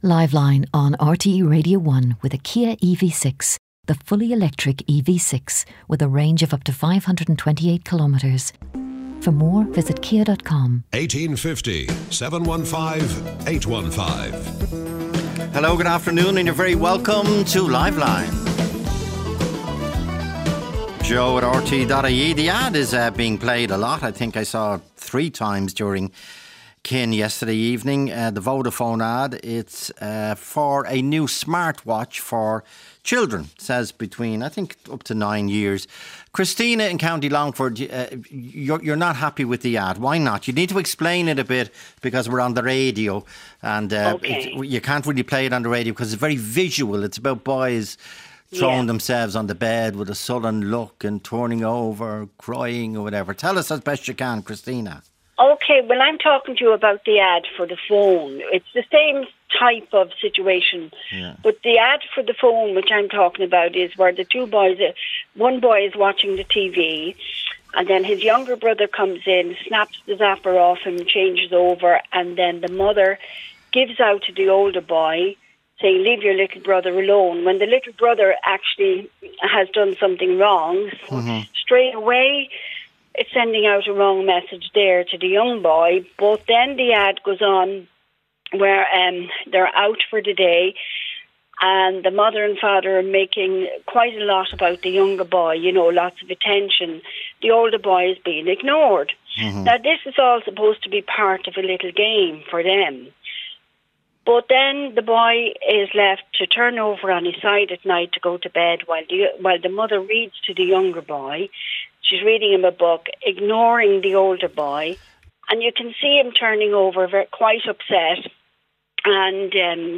Liveline on RTE Radio 1 with a Kia EV6, the fully electric EV6 with a range of up to 528 kilometres. For more, visit kia.com. 1850 715 815. Hello, good afternoon, and you're very welcome to Liveline. Joe at RT.ie. The ad is being played a lot. I think I saw it 3 times during Kin yesterday evening. The Vodafone ad. It's for a new smartwatch for children. It says between, I think, up to 9 years. Christina in County Longford, you're not happy with the ad. Why not? You need to explain it a bit because we're on the radio and you can't really play it on the radio because it's very visual. It's about boys throwing themselves on the bed with a sullen look and turning over, crying or whatever. Tell us as best you can, Christina. Okay, well, I'm talking to you about the ad for the phone. It's the same type of situation. Yeah. But the ad for the phone, which I'm talking about, is where the 2 boys, one boy is watching the TV, and then his younger brother comes in, snaps the zapper off him, changes over, and then the mother gives out to the older boy, saying, leave your little brother alone. When the little brother actually has done something wrong, straight away, it's sending out a wrong message there to the young boy. But then the ad goes on where they're out for the day and the mother and father are making quite a lot about the younger boy, you know, lots of attention. The older boy is being ignored. Now, this is all supposed to be part of a little game for them. But then the boy is left to turn over on his side at night to go to bed while the mother reads to the younger boy. She's reading him a book, ignoring the older boy. And you can see him turning over, quite upset. And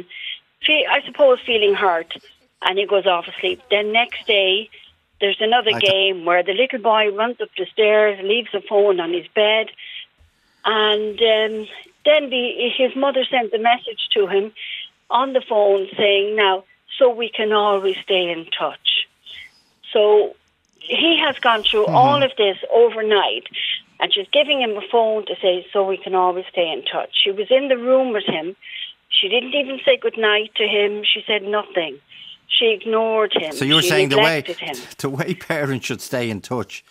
I suppose feeling hurt. And he goes off asleep. Then next day, there's another game where the little boy runs up the stairs, leaves the phone on his bed. And then his mother sends a message to him on the phone saying, now, so we can always stay in touch. So he has gone through all of this overnight, and she's giving him a phone to say, so we can always stay in touch. She was in the room with him. She didn't even say goodnight to him. She said nothing. She ignored him. So you're saying the way parents should stay in touch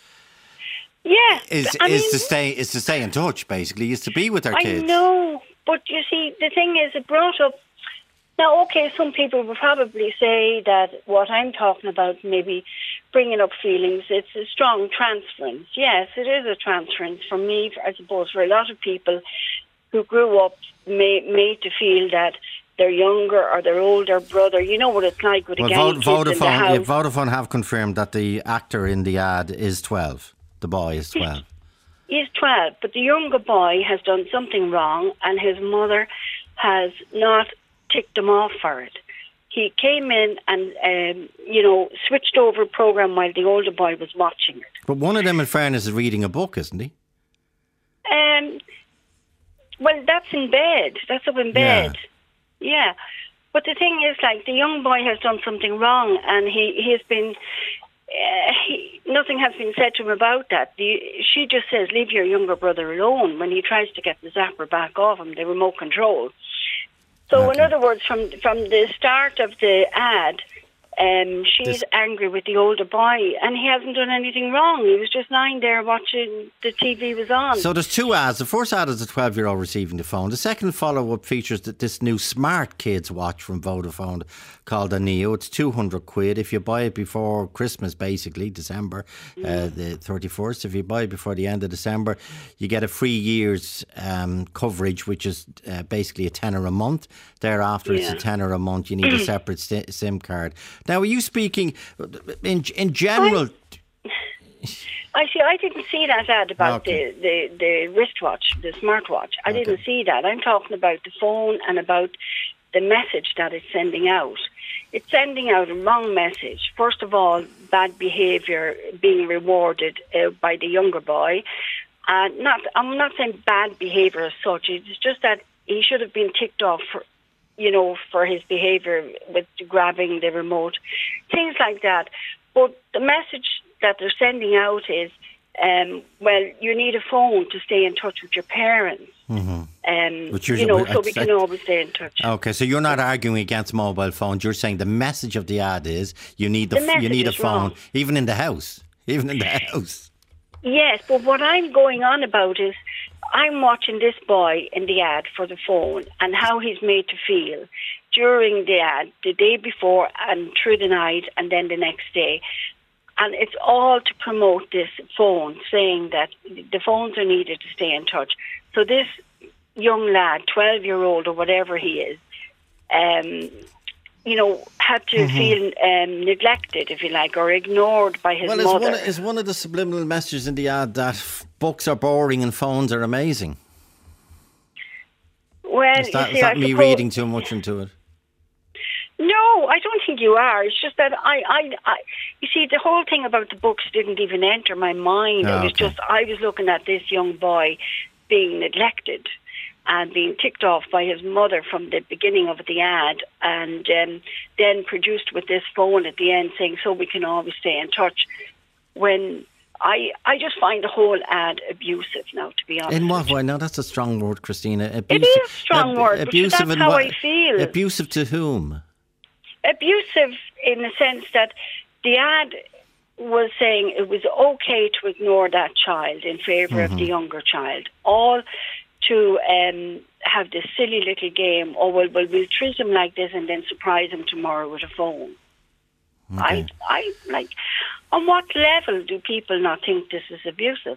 is to stay in touch, basically, is to be with their kids. I know, but you see, the thing is, it brought up. Now, okay, some people will probably say that what I'm talking about, maybe bringing up feelings, it's a strong transference. Yes, it is a transference for me, I suppose, for a lot of people who grew up made to feel that their younger or their older brother, you know what it's like with a gang of kids in the house. Vodafone have confirmed that the actor in the ad is 12. The boy is 12. He's 12, but the younger boy has done something wrong and his mother has not ticked him off for it. He came in and, switched over a program while the older boy was watching it. But one of them, in fairness, is reading a book, isn't he? Well, that's in bed. That's up in bed. Yeah. But the thing is, like, the young boy has done something wrong and he has been... nothing has been said to him about that. She just says, leave your younger brother alone when he tries to get the zapper back off him, the remote control. So in other words, from the start of the ad, she's angry with the older boy and he hasn't done anything wrong. He was just lying there watching the TV was on. So there's 2 ads. The first ad is a 12-year-old receiving the phone. The second follow-up features this new smart kids watch from Vodafone called a Neo. It's £200. If you buy it before Christmas, basically, December the 31st, if you buy it before the end of December, you get a free year's coverage, which is basically a tenner a month. Thereafter, it's a tenner a month. You need a separate SIM card. Now, are you speaking in general? I didn't see that ad about the wristwatch, the smartwatch. I didn't see that. I'm talking about the phone and about the message that it's sending out. It's sending out a wrong message. First of all, bad behaviour being rewarded by the younger boy. I'm not saying bad behaviour as such. It's just that he should have been ticked off for his behaviour with grabbing the remote, things like that. But the message that they're sending out is, you need a phone to stay in touch with your parents. Mm-hmm. So we can always stay in touch. Okay, so you're not arguing against mobile phones. You're saying the message of the ad is you need a phone, wrong. even in the house. Yes, but what I'm going on about is I'm watching this boy in the ad for the phone and how he's made to feel during the ad, the day before and through the night and then the next day. And it's all to promote this phone, saying that the phones are needed to stay in touch. So this young lad, 12-year-old or whatever he is, had to feel neglected, if you like, or ignored by his mother. Is one of the subliminal messages in the ad that books are boring and phones are amazing? Well, is that me reading too much into it? No, I don't think you are. It's just that you see, the whole thing about the books didn't even enter my mind. Oh, it was just, I was looking at this young boy being neglected and being ticked off by his mother from the beginning of the ad, and then produced with this phone at the end saying, so we can always stay in touch. When I just find the whole ad abusive now, to be honest. In what way? Now, that's a strong word, Christina. It is a strong word, but that's how I feel. Abusive to whom? Abusive in the sense that the ad was saying it was okay to ignore that child in favour of the younger child, all to have this silly little game, we'll treat him like this and then surprise him tomorrow with a phone. Okay. I like, on what level do people not think this is abusive?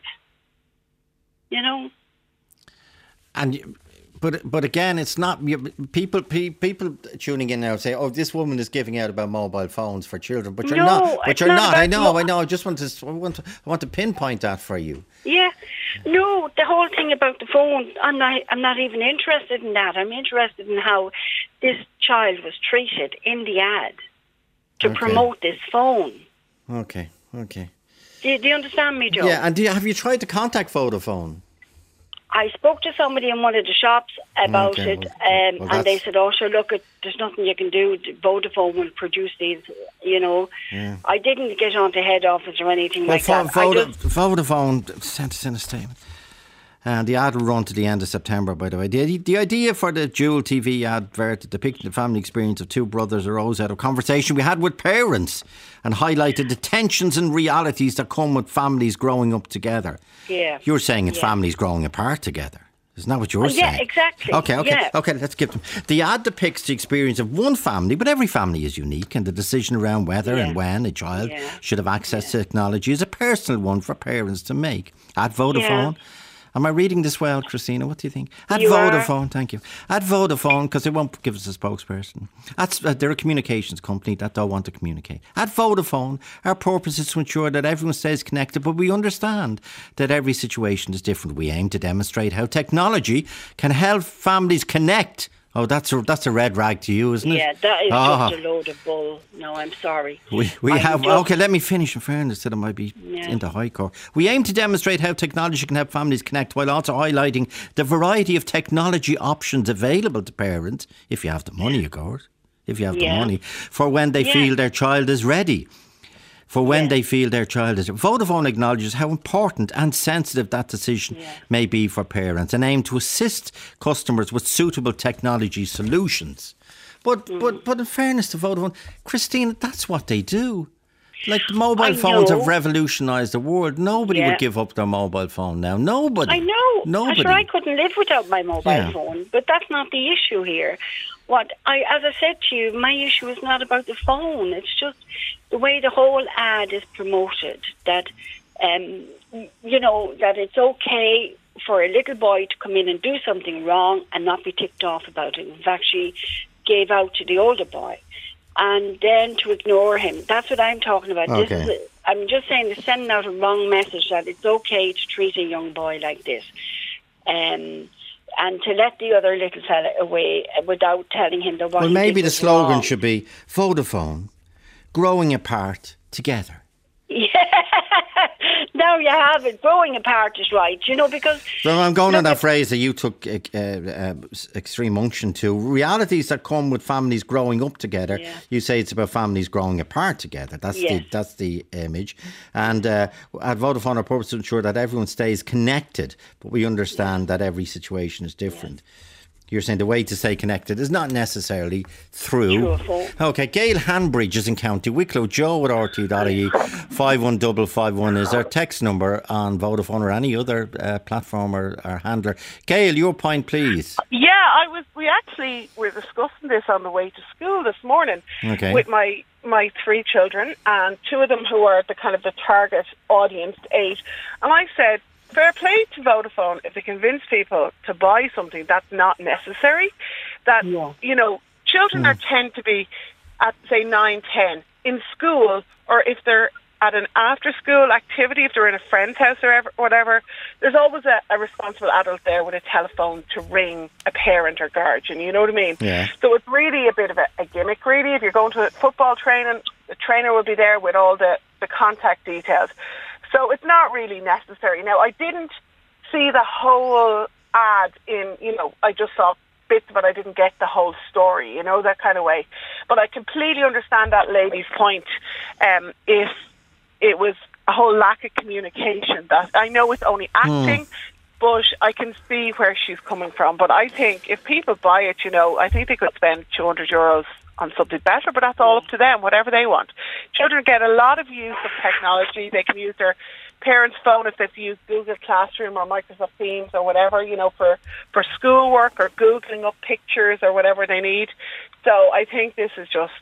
And But again, it's not people tuning in now say, "Oh, this woman is giving out about mobile phones for children," but you're not. But you're not. I know. I just want to pinpoint that for you. Yeah, no, the whole thing about the phone. I'm not even interested in that. I'm interested in how this child was treated in the ad to promote this phone. Okay. Do you understand me, Joe? Yeah, and have you tried to contact Vodafone? I spoke to somebody in one of the shops about it, and they said, "Oh, sure, look, there's nothing you can do. Vodafone will produce these, Yeah. I didn't get onto head office or anything like that. Vodafone sent us in a statement. And the ad will run to the end of September, by the way. The idea for the Dual TV advert depicting the family experience of two brothers arose out of conversation we had with parents and highlighted the tensions and realities that come with families growing up together. Yeah. You're saying it's families growing apart together. Isn't that what you're saying? Yeah, exactly. Okay, let's give them. The ad depicts the experience of one family, but every family is unique, and the decision around whether and when a child should have access to technology is a personal one for parents to make. At Vodafone... Yeah. Am I reading this well, Christina? What do you think? At Vodafone, thank you. At Vodafone, because they won't give us a spokesperson. They're a communications company that don't want to communicate. At Vodafone, our purpose is to ensure that everyone stays connected, but we understand that every situation is different. We aim to demonstrate how technology can help families connect. Oh, that's a red rag to you, isn't it? Yeah, that is just a load of bull. No, I'm sorry. Okay, let me finish in fairness that it might be in the High Court. We aim to demonstrate how technology can help families connect while also highlighting the variety of technology options available to parents, if you have the money, of course, for when they feel their child is ready. Vodafone acknowledges how important and sensitive that decision may be for parents and aim to assist customers with suitable technology solutions. But in fairness to Vodafone, Christina, that's what they do. Like, the mobile phones have revolutionised the world. Nobody would give up their mobile phone now. Nobody. I know. Nobody. I'm sure I couldn't live without my mobile phone, but that's not the issue here. As I said to you, my issue is not about the phone. It's just the way the whole ad is promoted. That, that it's okay for a little boy to come in and do something wrong and not be ticked off about it. In fact, she gave out to the older boy. And then to ignore him. That's what I'm talking about. Okay. I'm just saying they're sending out a wrong message that it's okay to treat a young boy like this. And to let the other little fella away without telling him that what Well, maybe the slogan wrong. should be Vodafone, growing apart together. Yeah, now you have it. Growing apart is right, because... So I'm going on that phrase that you took extreme unction to. Realities that come with families growing up together. Yeah. You say it's about families growing apart together. That's the image. And at Vodafone, our purpose is to ensure that everyone stays connected, but we understand that every situation is different. Yeah. You're saying the way to stay connected is not necessarily through. Okay, Gail Hanbridge is in County Wicklow. Joe at RT.ie 51551 is our text number on Vodafone or any other platform or handler. Gail, your point, please. Yeah, we actually were discussing this on the way to school this morning with my 3 children, and 2 of them who are the kind of the target audience age. And I said, fair play to Vodafone if they convince people to buy something that's not necessary. That, children tend to be at, say, 9, 10 in school, or if they're at an after-school activity, if they're in a friend's house or whatever, there's always a responsible adult there with a telephone to ring a parent or guardian, you know what I mean? Yeah. So it's really a bit of a gimmick, really. If you're going to football training, the trainer will be there with all the contact details. So it's not really necessary. Now, I didn't see the whole ad I just saw bits of it. I didn't get the whole story, that kind of way. But I completely understand that lady's point. If it was a whole lack of communication, that I know it's only acting, but I can see where she's coming from. But I think if people buy it, I think they could spend €200 on something better, but that's all up to them, whatever they want. Children get a lot of use of technology. They can use their parents' phone if they've used Google Classroom or Microsoft Teams or whatever, for schoolwork or Googling up pictures or whatever they need. So I think this is just...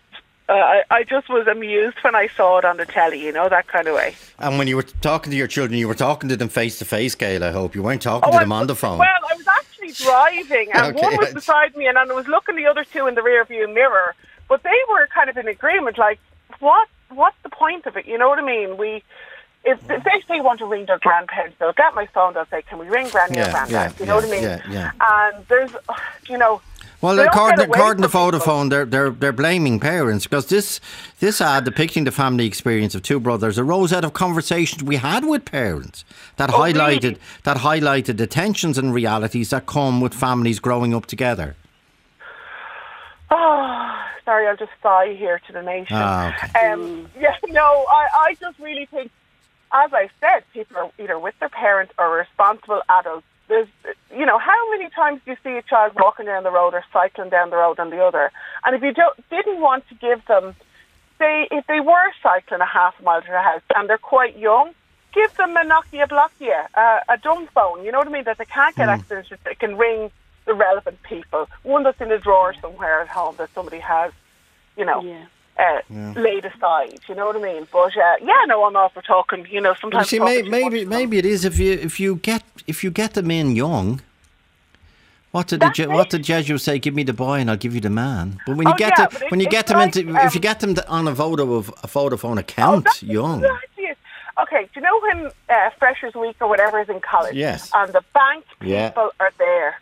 I just was amused when I saw it on the telly, that kind of way. And when you were talking to your children, you were talking to them face to face, Gail, I hope. You weren't talking to them on the phone. Well, I was actually driving, and one was beside me, and I was looking the other 2 in the rear view mirror. But they were kind of in agreement, like, what's the point of it? You know what I mean? If they want to ring their grandparents, they'll get my phone, they'll say, can we ring Granny or Grandad? You know what I mean? Yeah. And there's, Well, according to Vodafone, they're blaming parents because this ad depicting the family experience of 2 brothers arose out of conversations we had with parents that highlighted the tensions and realities that come with families growing up together. Oh, sorry, I'll just sigh here to the nation. I just really think, as I said, people are either with their parents or responsible adults. There's, how many times do you see a child walking down the road or cycling down the road on the other? And if you didn't want to give them, say, if they were cycling a half a mile to their house and they're quite young, give them a Nokia Blockia, a dumb phone, you know what I mean, that they can't get access to, they can ring the relevant people. One that's in a drawer somewhere at home that somebody has, laid aside. You know what I mean? But I'm all for talking. Sometimes. You see, maybe it is if you get them in young. What did the Jesuits say? Give me the boy and I'll give you the man. But when you get if you get them on a Vodafone account young. Okay, do you know when Freshers Week or whatever is in college? Yes. And the bank people are there.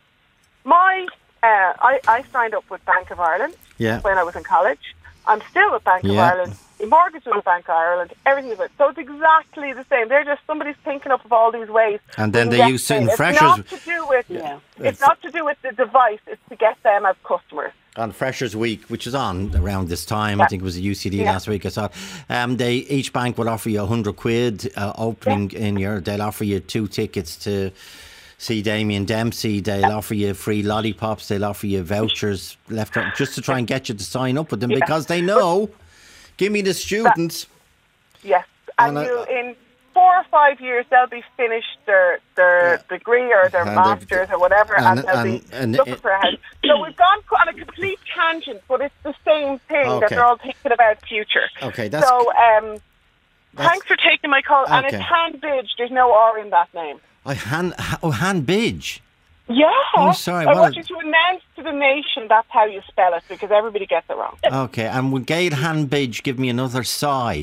I signed up with Bank of Ireland when I was in college. I'm still with Bank of Ireland. The mortgage with Bank of Ireland. Everything is it. So it's exactly the same. They're just somebody's thinking up of all these ways. And then they use certain Freshers. It's not to do with the device. It's to get them as customers. On Freshers Week, which is on around this time, I think it was a UCD last week. I saw. Each bank will offer you £100 opening in your. They'll offer you 2 tickets to see Damien Dempsey. They'll offer you free lollipops. They'll offer you vouchers left just to try and get you to sign up with them because they know. Give me the students. Yes, and in 4 or 5 years they'll be finished their degree or their masters or whatever, and they'll be looking for a house. So we've gone on a complete tangent, but it's the same thing that they're all thinking about future. Okay, thanks for taking my call. And it's Hanbidge. There's no R in that name. Hanbidge. Yeah. Oh, sorry. I want you to announce to the nation that's how you spell it because everybody gets it wrong. Okay, and will Gail Hanbidge give me another sigh?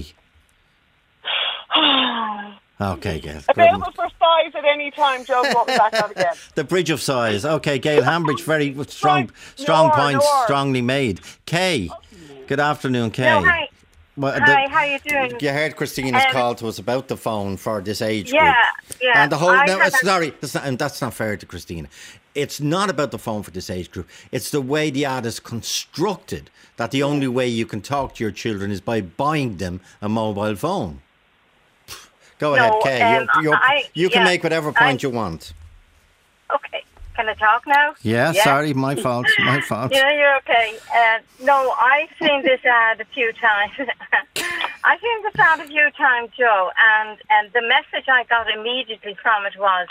Okay, Gail. Available for sighs at any time. Joe's walking back out again. The bridge of sighs. Okay, Gail Hanbidge, very strong points, strongly made. Kay, good afternoon, Kay. No, hi. Hi, how you doing? You heard Christina's call to us about the phone for this age group. Yeah. And the whole... that's not fair to Christina. It's not about the phone for this age group. It's the way the ad is constructed, that the only way you can talk to your children is by buying them a mobile phone. Go ahead, Kay. You can make whatever point you want. Okay. Can I talk now? Yeah, sorry, my fault. Yeah, you're okay. No, I've seen this ad a few times. I've seen this ad a few times, Joe, and the message I got immediately from it was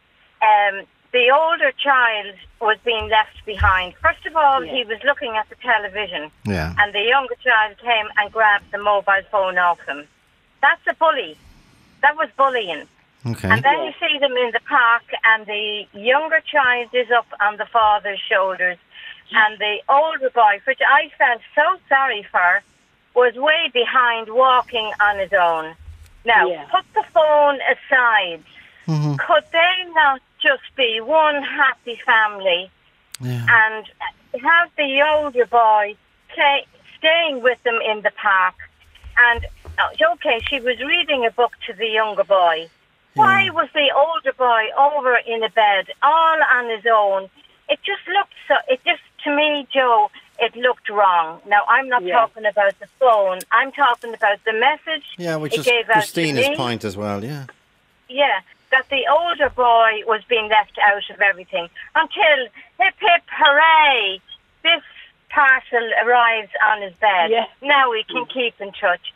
the older child was being left behind. First of all, he was looking at the television, and the younger child came and grabbed the mobile phone off him. That's a bully. That was bullying. Okay. And then you see them in the park, and the younger child is up on the father's shoulders, and the older boy, which I felt so sorry for, was way behind, walking on his own. Now, put the phone aside. Mm-hmm. Could they not just be one happy family and have the older boy staying with them in the park? And, okay, she was reading a book to the younger boy. Why was the older boy over in a bed, all on his own? It just to me, Joe, it looked wrong. Now, I'm not talking about the phone. I'm talking about the message. Yeah, which is Christina's point as well, Yeah, that the older boy was being left out of everything. Until, hip, hip, hooray, this parcel arrives on his bed. Yeah. Now we can keep in touch.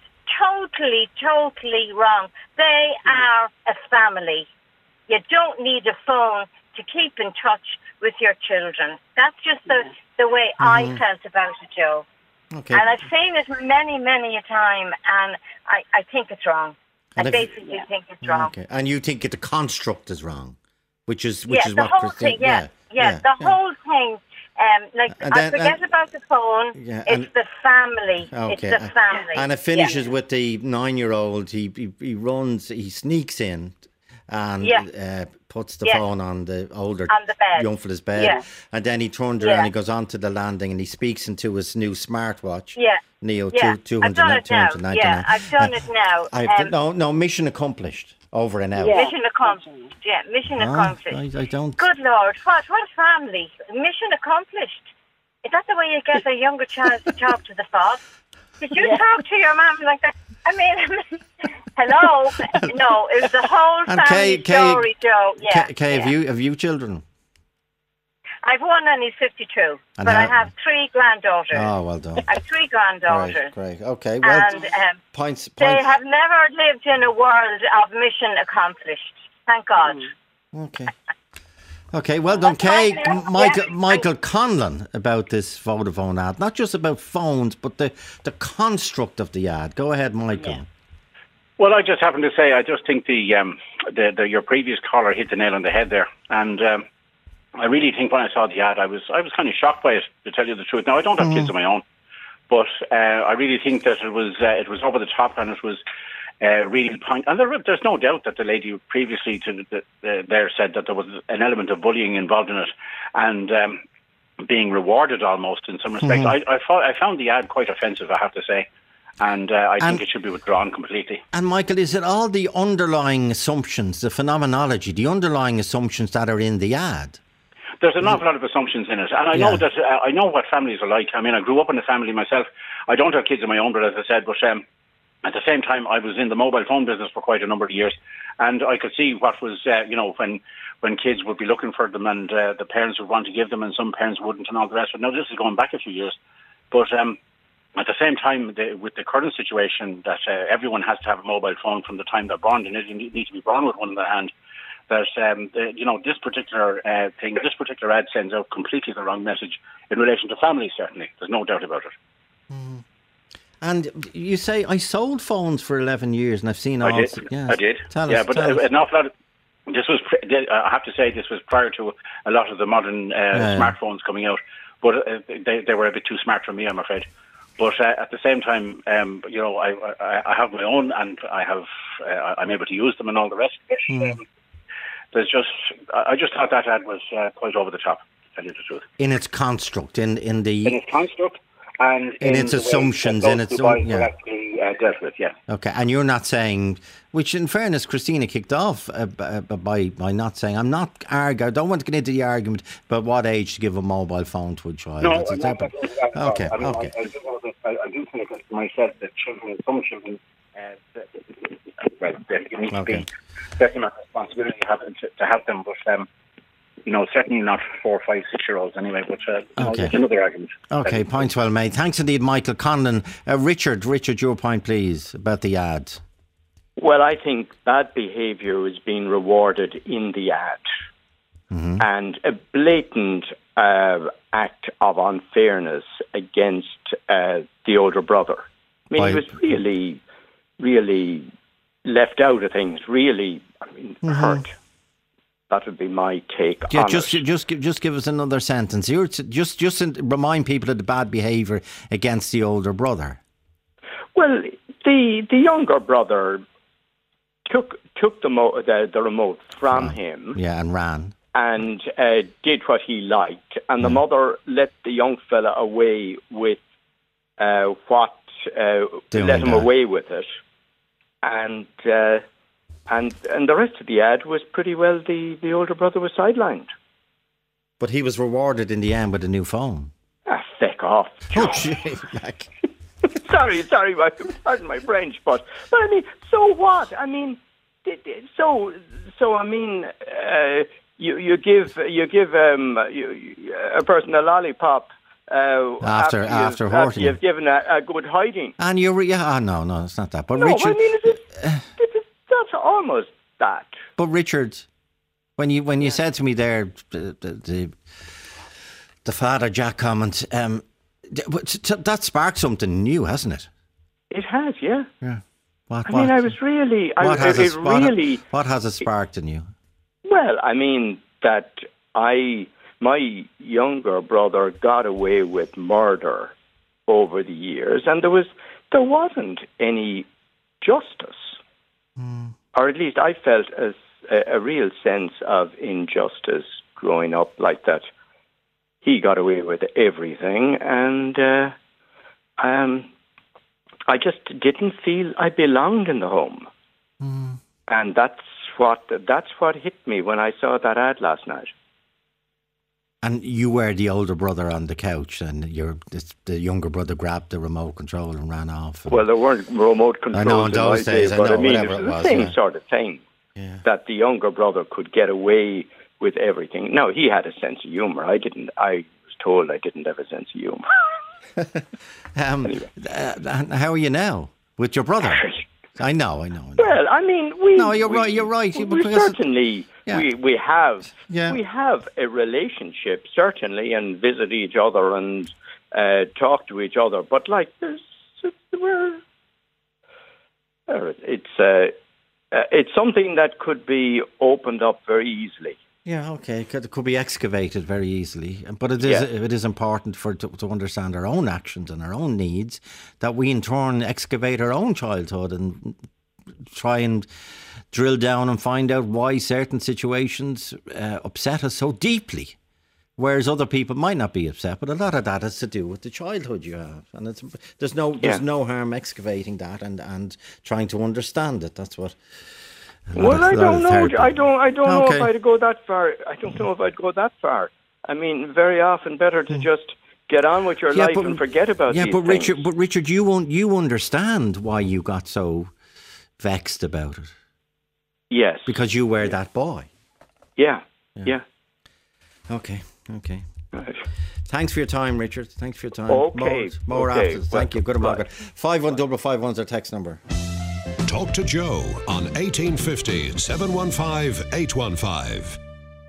Totally wrong. They are a family. You don't need a phone to keep in touch with your children. That's just the way I felt about it, Joe. Okay. And I've seen it many a time, and I think it's wrong. I basically think it's wrong. Okay. And you think the construct is wrong, which is the what whole thing. The whole thing. I forget about the phone. It's the family. Okay. It's the family. And it finishes with the 9-year-old. He runs. He sneaks in and puts the phone on the older young fella's bed. Yeah. And then he turns around. He goes onto the landing and he speaks into his new smartwatch. Yeah. Neo 299. I've done it now. No, mission accomplished. Over and out. Mission accomplished. Yeah, mission accomplished. I don't. Good Lord, what family? Mission accomplished. Is that the way you get a younger child to talk to the father? Did you talk to your mum like that? I mean, hello? No, it was the whole family story, Joe. Kay, have you children? I've one and he's 52. But I have 3 granddaughters. Oh, well done. I have 3 granddaughters. Great. Okay, well, and points. They have never lived in a world of mission accomplished. Thank God. Okay, well done, Kay. Michael Conlon about this Vodafone ad. Not just about phones, but the construct of the ad. Go ahead, Michael. Yeah. Well, I just happen to say, I just think your previous caller hit the nail on the head there. And I really think when I saw the ad, I was kind of shocked by it, to tell you the truth. Now, I don't have kids of my own, but I really think that it was over the top, and it was really point. And there's no doubt that the lady previously there said that there was an element of bullying involved in it, and being rewarded almost in some respects. I found the ad quite offensive, I have to say. And I think it should be withdrawn completely. And Michael, is it all the underlying assumptions, the phenomenology, the underlying assumptions that are in the ad? There's an awful lot of assumptions in it, and I know that I know what families are like. I mean, I grew up in a family myself. I don't have kids of my own, but as I said, at the same time, I was in the mobile phone business for quite a number of years, and I could see what was, when kids would be looking for them, and the parents would want to give them, and some parents wouldn't, and all the rest. But now this is going back a few years, but at the same time, with the current situation that everyone has to have a mobile phone from the time they're born, and you need to be born with one in their hand. That this particular thing, this particular ad sends out completely the wrong message in relation to families. Certainly, there's no doubt about it. Mm. And you say I sold phones for 11 years, and I've seen all. I did. Tell us. An awful lot. This was. I have to say, this was prior to a lot of the modern smartphones coming out. But they were a bit too smart for me, I'm afraid. But at the same time, I have my own, and I'm able to use them and all the rest. I just thought that ad was quite over the top, to tell you the truth. In its construct, in its construct, and in its assumptions, in its own, dealt with, yeah. Okay, and you're not saying, which in fairness, Christina kicked off by not saying, I'm not arguing, I don't want to get into the argument about what age to give a mobile phone to a child. No, That's okay. Okay. I do think that myself that some children, there needs to be certain amount of responsibility having to have them, but certainly not 4, 5, 6-year-olds anyway. But it's another argument. Okay, point well made. Thanks indeed, Michael Conlon. Richard, your point, please, about the ad. Well, I think bad behaviour is being rewarded in the ad, and a blatant act of unfairness against the older brother. I mean, he was really, really left out of things. Really, hurt. That would be my take on it. Just give us another sentence. Just remind people of the bad behaviour against the older brother. Well, the younger brother took the remote from him. Yeah, and ran. And did what he liked. And the mother let the young fella away with let him away with it. And the rest of the ad was pretty well the older brother was sidelined. But he was rewarded in the end with a new phone. Feck off. Oh, jeez. Sorry, pardon my French, but I mean, so what? I mean, you give a person a lollipop after hurting you've given a good hiding. And no, it's not that. But no, Richard, I mean, that's almost that. But Richard, when you said to me there, the Father Jack comment, that sparked something new, hasn't it? It has, yeah. Yeah. I was really. What has it sparked in you? Well, I mean that my younger brother got away with murder over the years, and there wasn't any justice, or at least I felt a real sense of injustice growing up like that. He got away with everything, and I just didn't feel I belonged in the home, and that's what hit me when I saw that ad last night. And you were the older brother on the couch, and the younger brother grabbed the remote control and ran off. Well, there weren't remote controls. I know in those days, but whatever it was the same sort of thing. Yeah. That the younger brother could get away with everything. Now, he had a sense of humour. I didn't. I was told I didn't have a sense of humour. Anyway. How are you now with your brother? I know. Well, I mean, you're right. We certainly we have a relationship, certainly, and visit each other and talk to each other. But it's something that could be opened up very easily. Yeah, okay. It could be excavated very easily. But it is important to understand our own actions and our own needs, that we in turn excavate our own childhood and try and drill down and find out why certain situations upset us so deeply, whereas other people might not be upset. But a lot of that has to do with the childhood you have. And there's no harm excavating that and trying to understand it. That's what... Well, I don't know. I don't know if I'd go that far. I don't know if I'd go that far. I mean, very often better to just get on with your life and forget about these things. But Richard, you understand why you got so vexed about it. Yes, because you were that boy. Yeah. Okay. Right. Thanks for your time, Richard. Thanks for your time. Okay. More after. Thank you. Good morning. 51551 is our text number. Talk to Joe on 1850 715 815.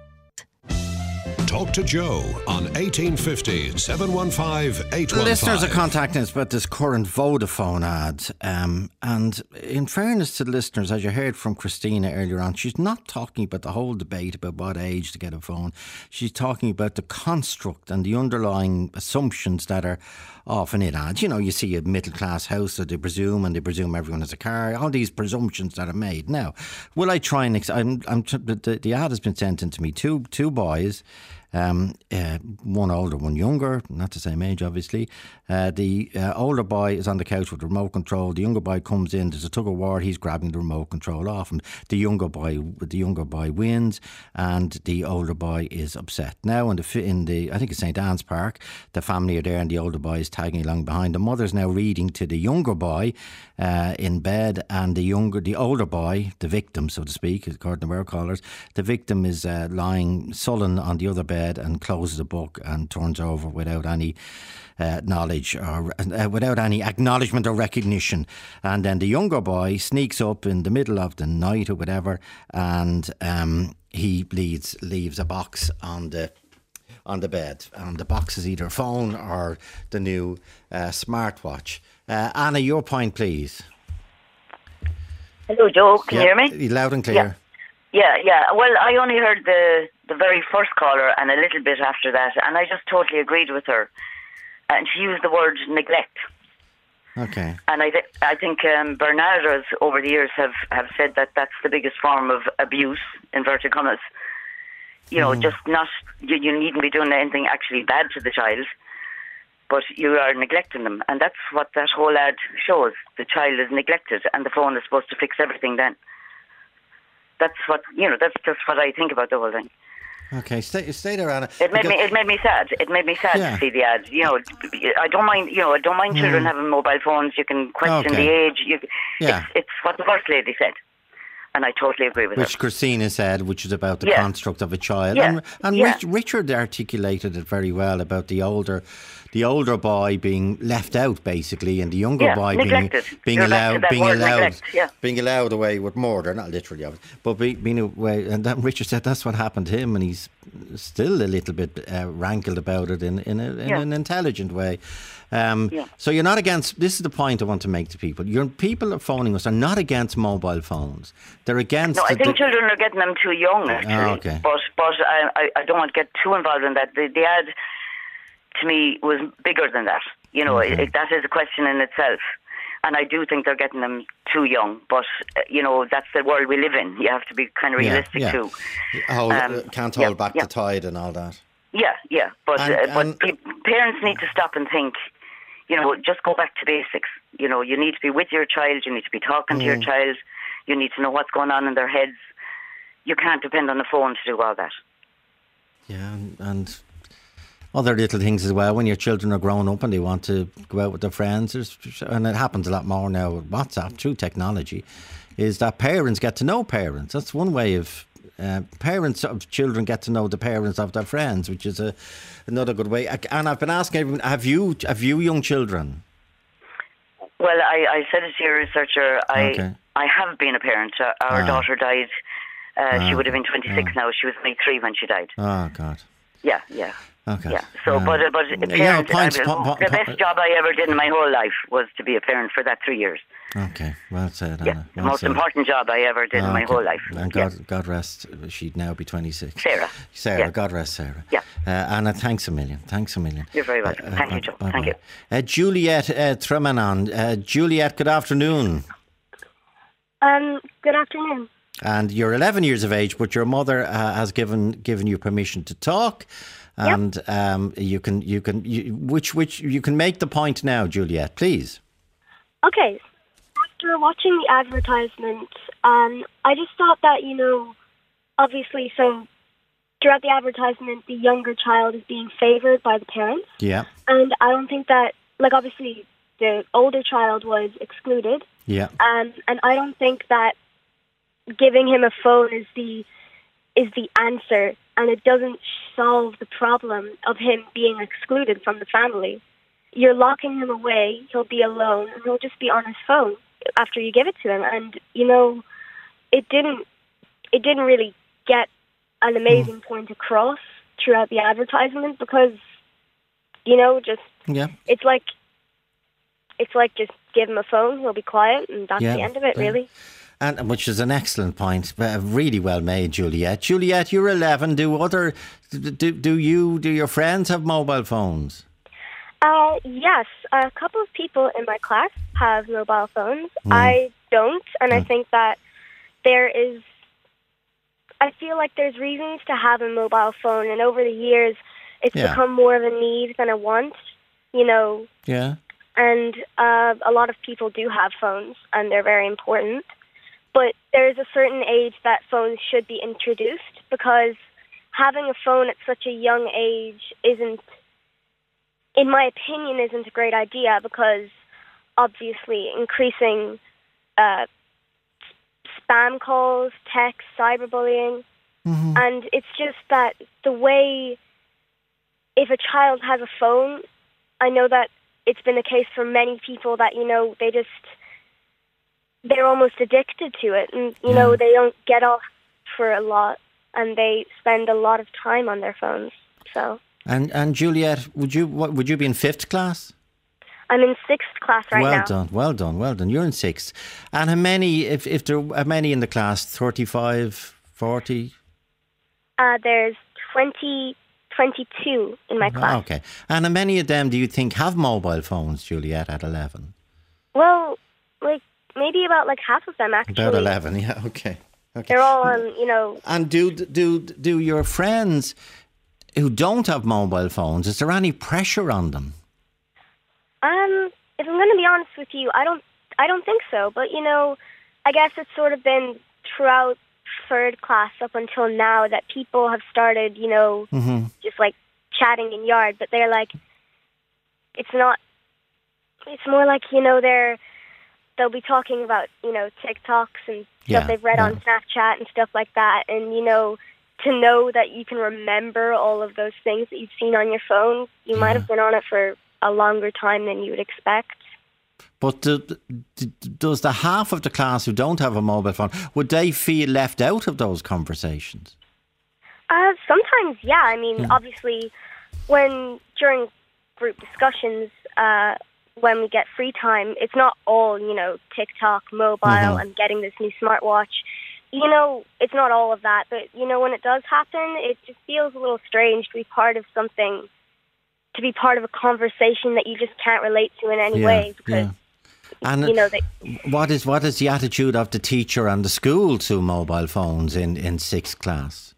Talk to Joe on 1850 715 815. Listeners are contacting us about this current Vodafone ad. And in fairness to the listeners, as you heard from Christina earlier on, she's not talking about the whole debate about what age to get a phone. She's talking about the construct and the underlying assumptions that are often in ads. You know, you see a middle class house that they presume everyone has a car. All these presumptions that are made. Now, will I try and... the ad has been sent in to me. Two boys. one older, one younger, not the same age, obviously. The older boy is on the couch with the remote control. The younger boy comes in. There's a tug of war. He's grabbing the remote control off him. The younger boy wins, and the older boy is upset. Now, in the I think it's St. Anne's Park, the family are there, and the older boy is tagging along behind. The mother's now reading to the younger boy in bed, and the older boy, the victim, so to speak, according to our callers, the victim is lying sullen on the other bed and closes a book and turns over without any knowledge or without any acknowledgement or recognition. And then the younger boy sneaks up in the middle of the night or whatever, and he leaves a box on the bed, and the box is either a phone or the new smartwatch. Anna, your point, please. Hello, Joe. Can you hear me? Loud and clear. Yeah. Well, I only heard the very first caller and a little bit after that, and I just totally agreed with her. And she used the word neglect. Okay. And I think Bernardo's over the years have said that that's the biggest form of abuse, inverted commas. You know, just not, you needn't be doing anything actually bad to the child, but you are neglecting them. And that's what that whole ad shows. The child is neglected, and the phone is supposed to fix everything then. That's just what I think about the whole thing. Okay, stay there, Anna. It made me sad. It made me sad to see the ads. You know, I don't mind children having mobile phones. You can question the age. It's what the first lady said, and I totally agree with her. Which Christina said, which is about the construct of a child. Richard articulated it very well about the older boy being left out, basically, and the younger boy being allowed away with murder, not literally, but being away. And then Richard said that's what happened to him, and he's still a little bit rankled about it in an intelligent way. So you're not against. This is the point I want to make to people. People are phoning us are not against mobile phones. They're against. No, I think children are getting them too young, actually. Okay. But I don't want to get too involved in that. The ad, to me, was bigger than that. You know, that is a question in itself. And I do think they're getting them too young. But, you know, that's the world we live in. You have to be kind of realistic too. Can't hold back the tide and all that. Yeah. But parents need to stop and think, you know, just go back to basics. You know, you need to be with your child. You need to be talking to your child. You need to know what's going on in their heads. You can't depend on the phone to do all that. Yeah, and other little things as well. When your children are grown up and they want to go out with their friends, and it happens a lot more now with WhatsApp through technology, is that parents get to know parents. That's one way of parents of children get to know the parents of their friends, which is another good way. And I've been asking everyone, have you young children? Well, I said it to your researcher. I have been a parent. Our daughter died. She would have been 26 now. She was only 3 when she died. Oh, God. Yeah. Okay. Yeah. So, but the best job I ever did in my whole life was to be a parent for that 3 years. Okay, well said, Anna. The most important job I ever did in my whole life. And God rest, she'd now be 26. Sarah, God rest Sarah. Yeah. Anna, thanks a million. You're very welcome. Thank you, Joe. Thank you. Juliet Tremanon. Juliet, good afternoon. Good afternoon. And you're 11 years of age, but your mother has given you permission to talk. And you can make the point now, Juliet, please. Okay. After watching the advertisement, I just thought that, you know, obviously, so throughout the advertisement, the younger child is being favoured by the parents. Yeah. And I don't think that, like, obviously, the older child was excluded. Yeah. And I don't think that giving him a phone is the answer, and it doesn't solve the problem of him being excluded from the family. You're locking him away, he'll be alone, and he'll just be on his phone after you give it to him. And, you know, it didn't really get an amazing point across throughout the advertisement because, you know, it's like just give him a phone, he'll be quiet, and that's the end of it, really. And which is an excellent point, really well made, Juliet. Juliet, you're 11. Do your friends have mobile phones? Yes, a couple of people in my class have mobile phones. I don't, and I think that there is I feel like there's reasons to have a mobile phone, and over the years, it's become more of a need than a want, you know. Yeah. And a lot of people do have phones, and they're very important. But there's a certain age that phones should be introduced, because having a phone at such a young age isn't, in my opinion, isn't a great idea, because obviously increasing spam calls, texts, cyberbullying, and it's just that the way, if a child has a phone, I know that it's been the case for many people that, you know, they're almost addicted to it, and, you know, they don't get off for a lot, and they spend a lot of time on their phones, so. And Juliet, would you be in 5th class? I'm in 6th class right now. Well done. You're in 6th. And how many, if there are many in the class, 35, 40? There's 22 in my class. Okay. And how many of them do you think have mobile phones, Juliet, at 11? Well, like, maybe about like half of them, actually. About 11, yeah, okay. They're all on, you know. And do your friends who don't have mobile phones, is there any pressure on them? If I'm going to be honest with you, I don't think so. But, you know, I guess it's sort of been throughout 3rd class up until now that people have started, you know, just like chatting in yard. But they're like, it's more like, you know, they'll be talking about, you know, TikToks and stuff they've read on Snapchat and stuff like that. And, you know, to know that you can remember all of those things that you've seen on your phone, you might have been on it for a longer time than you would expect. But does the half of the class who don't have a mobile phone, would they feel left out of those conversations? Sometimes, yeah. I mean, obviously, during group discussions, when we get free time, it's not all, you know, TikTok, mobile, I'm getting this new smartwatch. You know, it's not all of that. But, you know, when it does happen, it just feels a little strange to be part of something, to be part of a conversation that you just can't relate to in any way. Because, and you know, what is the attitude of the teacher and the school to mobile phones in 6th class?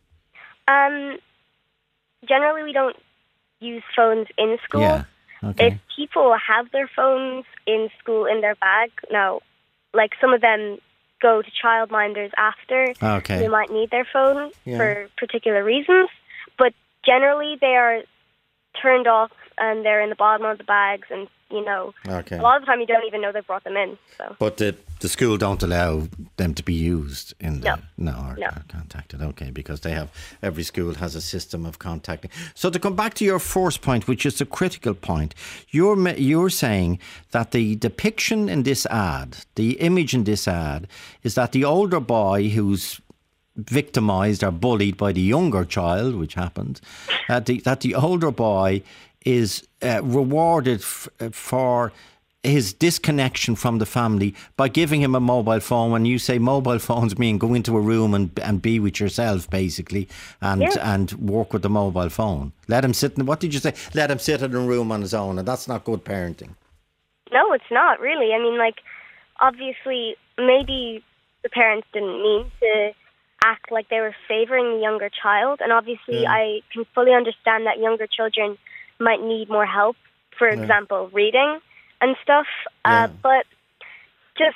Generally, we don't use phones in school. Yeah. Okay. If people have their phones in school in their bag, now, like some of them go to childminders after. Okay. They might need their phone for particular reasons, but generally they are turned off and they're in the bottom of the bags, and, you know, a lot of the time you don't even know they brought them in. So. But the school don't allow them to be used in the no. contacted. Okay, because every school has a system of contacting. So to come back to your first point, which is a critical point, you're saying that the depiction in this ad, the image in this ad, is that the older boy who's victimised or bullied by the younger child, which happened, that the older boy is rewarded for his disconnection from the family by giving him a mobile phone. When you say mobile phones mean go into a room and be with yourself, basically, and work with the mobile phone. Let him sit what did you say? Let him sit in a room on his own, and that's not good parenting. No, it's not, really. I mean, like, obviously, maybe the parents didn't mean to act like they were favouring the younger child, and obviously I can fully understand that younger children might need more help, for example, reading and stuff, but just,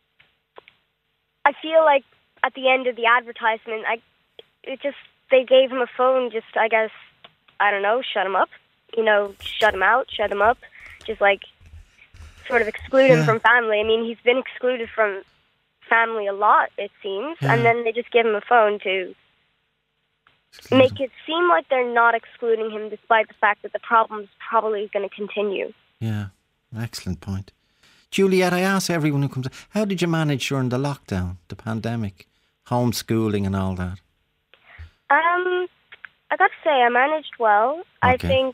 I feel like at the end of the advertisement, they gave him a phone, just, I guess, I don't know, shut him up, you know, shut him out, shut him up, just like, sort of exclude him from family. I mean, he's been excluded from family a lot, it seems, and then they just give him a phone to make it seem like they're not excluding him, despite the fact that the problem's probably going to continue. Yeah, excellent point. Juliet, I ask everyone who comes, how did you manage during the lockdown, the pandemic, homeschooling and all that? I got to say, I managed well. Okay. I think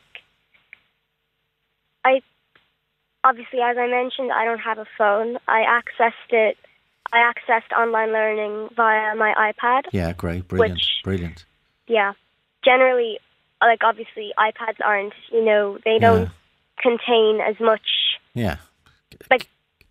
obviously, as I mentioned, I don't have a phone. I accessed online learning via my iPad. Yeah, great, brilliant. Yeah. Generally, like, obviously, iPads aren't, you know, they don't contain as much. Yeah. Like,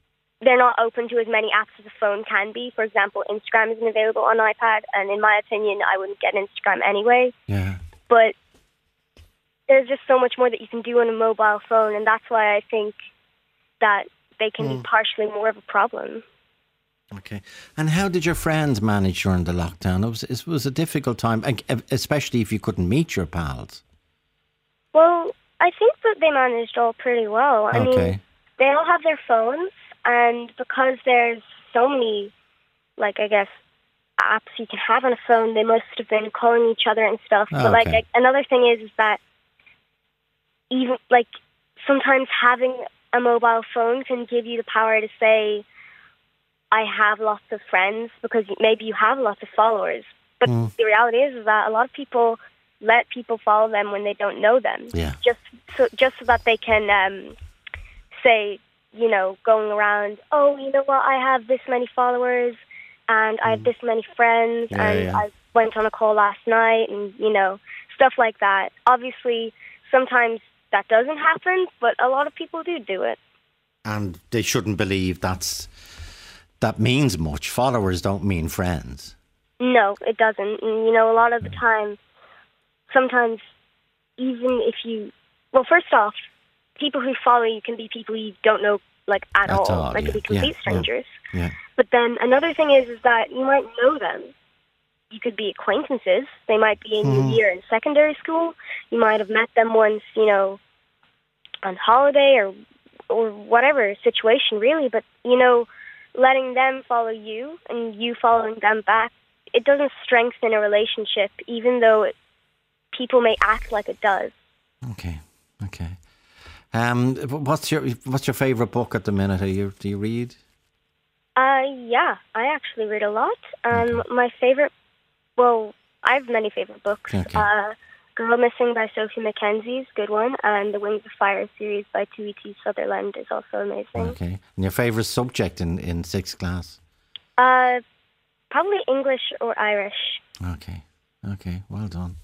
they're not open to as many apps as a phone can be. For example, Instagram isn't available on iPad, and in my opinion, I wouldn't get Instagram anyway. Yeah. But there's just so much more that you can do on a mobile phone, and that's why I think that they can be partially more of a problem. Okay. And how did your friends manage during the lockdown? It was a difficult time, especially if you couldn't meet your pals. Well, I think that they managed all pretty well. I mean, they all have their phones, and because there's so many, like, I guess, apps you can have on a phone, they must have been calling each other and stuff. But, like, another thing is that even, like, sometimes having a mobile phone can give you the power to say, I have lots of friends, because maybe you have lots of followers. But the reality is that a lot of people let people follow them when they don't know them. Yeah. Just so that they can say, you know, going around, oh, you know what, I have this many followers and I have this many friends I went on a call last night and, you know, stuff like that. Obviously, sometimes that doesn't happen, but a lot of people do it. And they shouldn't believe that means much. Followers don't mean friends. No, it doesn't. And, you know, a lot of the time, sometimes even if you... Well, first off, people who follow you can be people you don't know, like, at all. Like, could be complete strangers. Yeah. But then another thing is that you might know them. You could be acquaintances. They might be in your year in secondary school. You might have met them once, you know, on holiday or whatever situation, really. But, you know, letting them follow you and you following them back, it doesn't strengthen a relationship, even though people may act like it does. Okay. What's your favourite book at the minute? Do you read? Yeah, I actually read a lot. My favourite, well, I have many favourite books. Okay. Girl Missing by Sophie Mackenzie is a good one, and the Wings of Fire series by T.E.T. Sutherland is also amazing. Okay. And your favourite subject in sixth class? Probably English or Irish. Okay. Well done.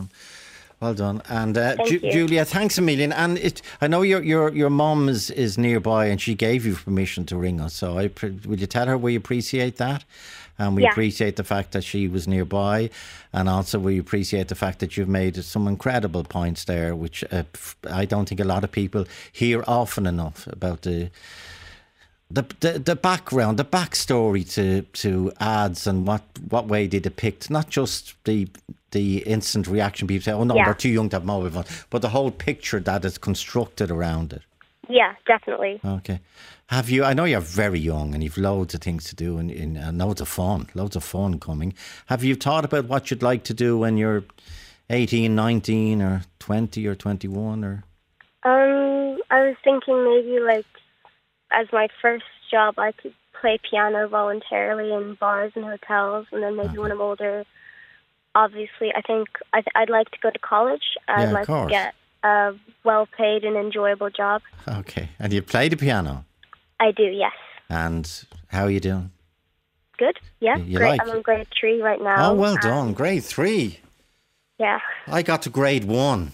And Julia, thanks a million. And I know your mum is nearby, and she gave you permission to ring us. So will you tell her we appreciate that? And we appreciate the fact that she was nearby, and also we appreciate the fact that you've made some incredible points there, which I don't think a lot of people hear often enough about the background, the backstory to ads, and what way they depict not just the instant reaction. People say, "Oh no, they're too young to have mobile phones," but the whole picture that is constructed around it. Yeah, definitely. Okay. Have you? I know you're very young and you've loads of things to do and loads of fun coming. Have you thought about what you'd like to do when you're 18, 19 or 20 or 21 or? I was thinking maybe like as my first job I could play piano voluntarily in bars and hotels, and then maybe when I'm older, obviously I think I'd like to go to college. I'd like to get a well-paid and enjoyable job. Okay. And you play the piano? I do, yes. And how are you doing? Good, yeah. Great. I'm in grade 3 right now. Oh, well done. Grade 3? Yeah. I got to grade 1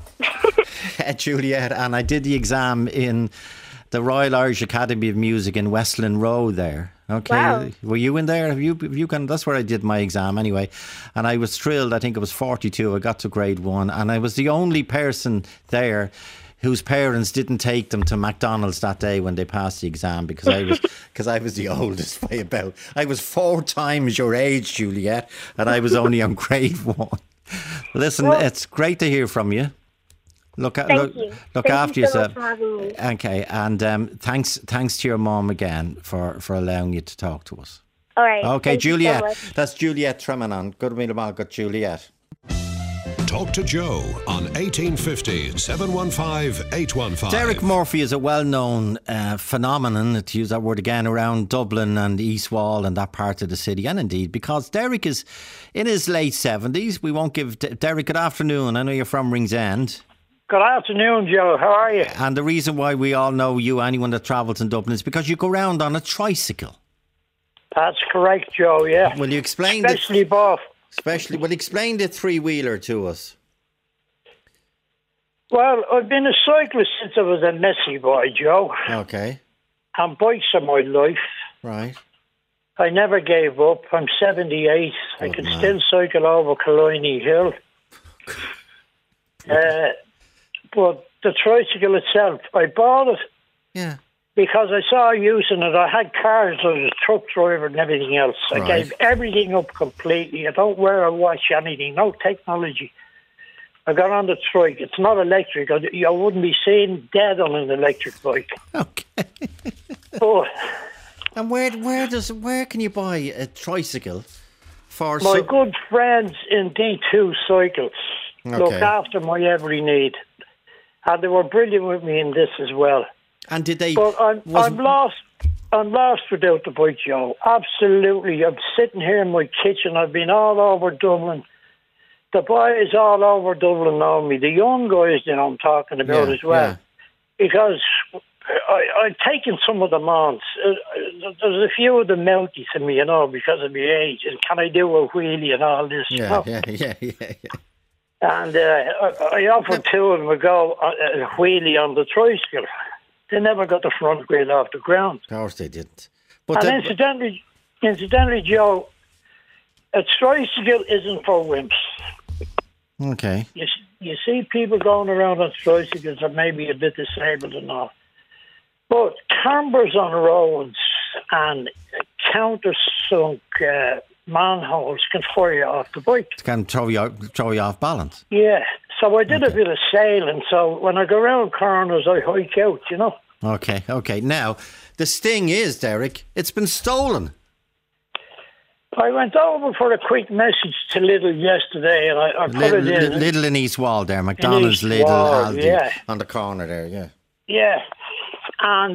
at Juliet, and I did the exam in the Royal Irish Academy of Music in Westland Road there. Okay. Wow. Were you in there? Have you gone? That's where I did my exam anyway. And I was thrilled. I think it was 42. I got to grade 1, and I was the only person there whose parents didn't take them to McDonald's that day when they passed the exam, because I was the oldest by about. I was 4 times your age, Juliet, and I was only on grade 1. Listen, it's great to hear from you. Look after yourself. Okay, and thanks to your mum again for allowing you to talk to us. All right. Okay, Juliet. So that's Juliet Tremanon. Good meal, got Juliet. Talk to Joe on 1850 715 815. Derek Murphy is a well-known phenomenon, to use that word again, around Dublin and East Wall and that part of the city. And indeed, because Derek is in his late 70s, we won't give Derek good afternoon. I know you're from Ringsend. Good afternoon, Joe. How are you? And the reason why we all know you, anyone that travels in Dublin, is because you go round on a tricycle. That's correct, Joe, yeah. Will you explain Especially both. Explain the three-wheeler to us. Well, I've been a cyclist since I was a messy boy, Joe. Okay. And bikes are my life. Right. I never gave up. I'm 78. I can still cycle over Killiney Hill. But the tricycle itself, I bought it. Yeah. Because I saw using it. I had cars, I was a truck driver and everything else. I gave everything up completely. I don't wear or watch anything, no technology. I got on the trike. It's not electric. I wouldn't be seen dead on an electric bike. Okay. But, and where can you buy a tricycle for? My good friends in D2 Cycles look after my every need, and they were brilliant with me in this as well. And did they? But I'm lost. I'm lost without the bike, Joe. Absolutely. I'm sitting here in my kitchen. I've been all over Dublin. The boys all over Dublin know me. The young guys that I'm talking about as well. Yeah. Because I've taken some of them on. There's a few of them melty to me, because of my age. And can I do a wheelie and all this? Yeah. And I offered two of them a go, a wheelie on the tricycle. They never got the front wheel off the ground. Of course they didn't. But incidentally, Joe, a tricycle isn't for wimps. Okay. You see people going around on tricycles that may be a bit disabled and all. But cambers on roads and countersunk manholes can fire you off the bike. It can throw you off balance. Yeah. So I did a bit of sailing. So when I go around corners, I hike out, Okay. Now, the sting is, Derek, it's been stolen. I went over for a quick message to Lidl yesterday, and I put it in. Lidl in East Wall there, McDonald's, Lidl, Aldi, on the corner there, yeah. Yeah, and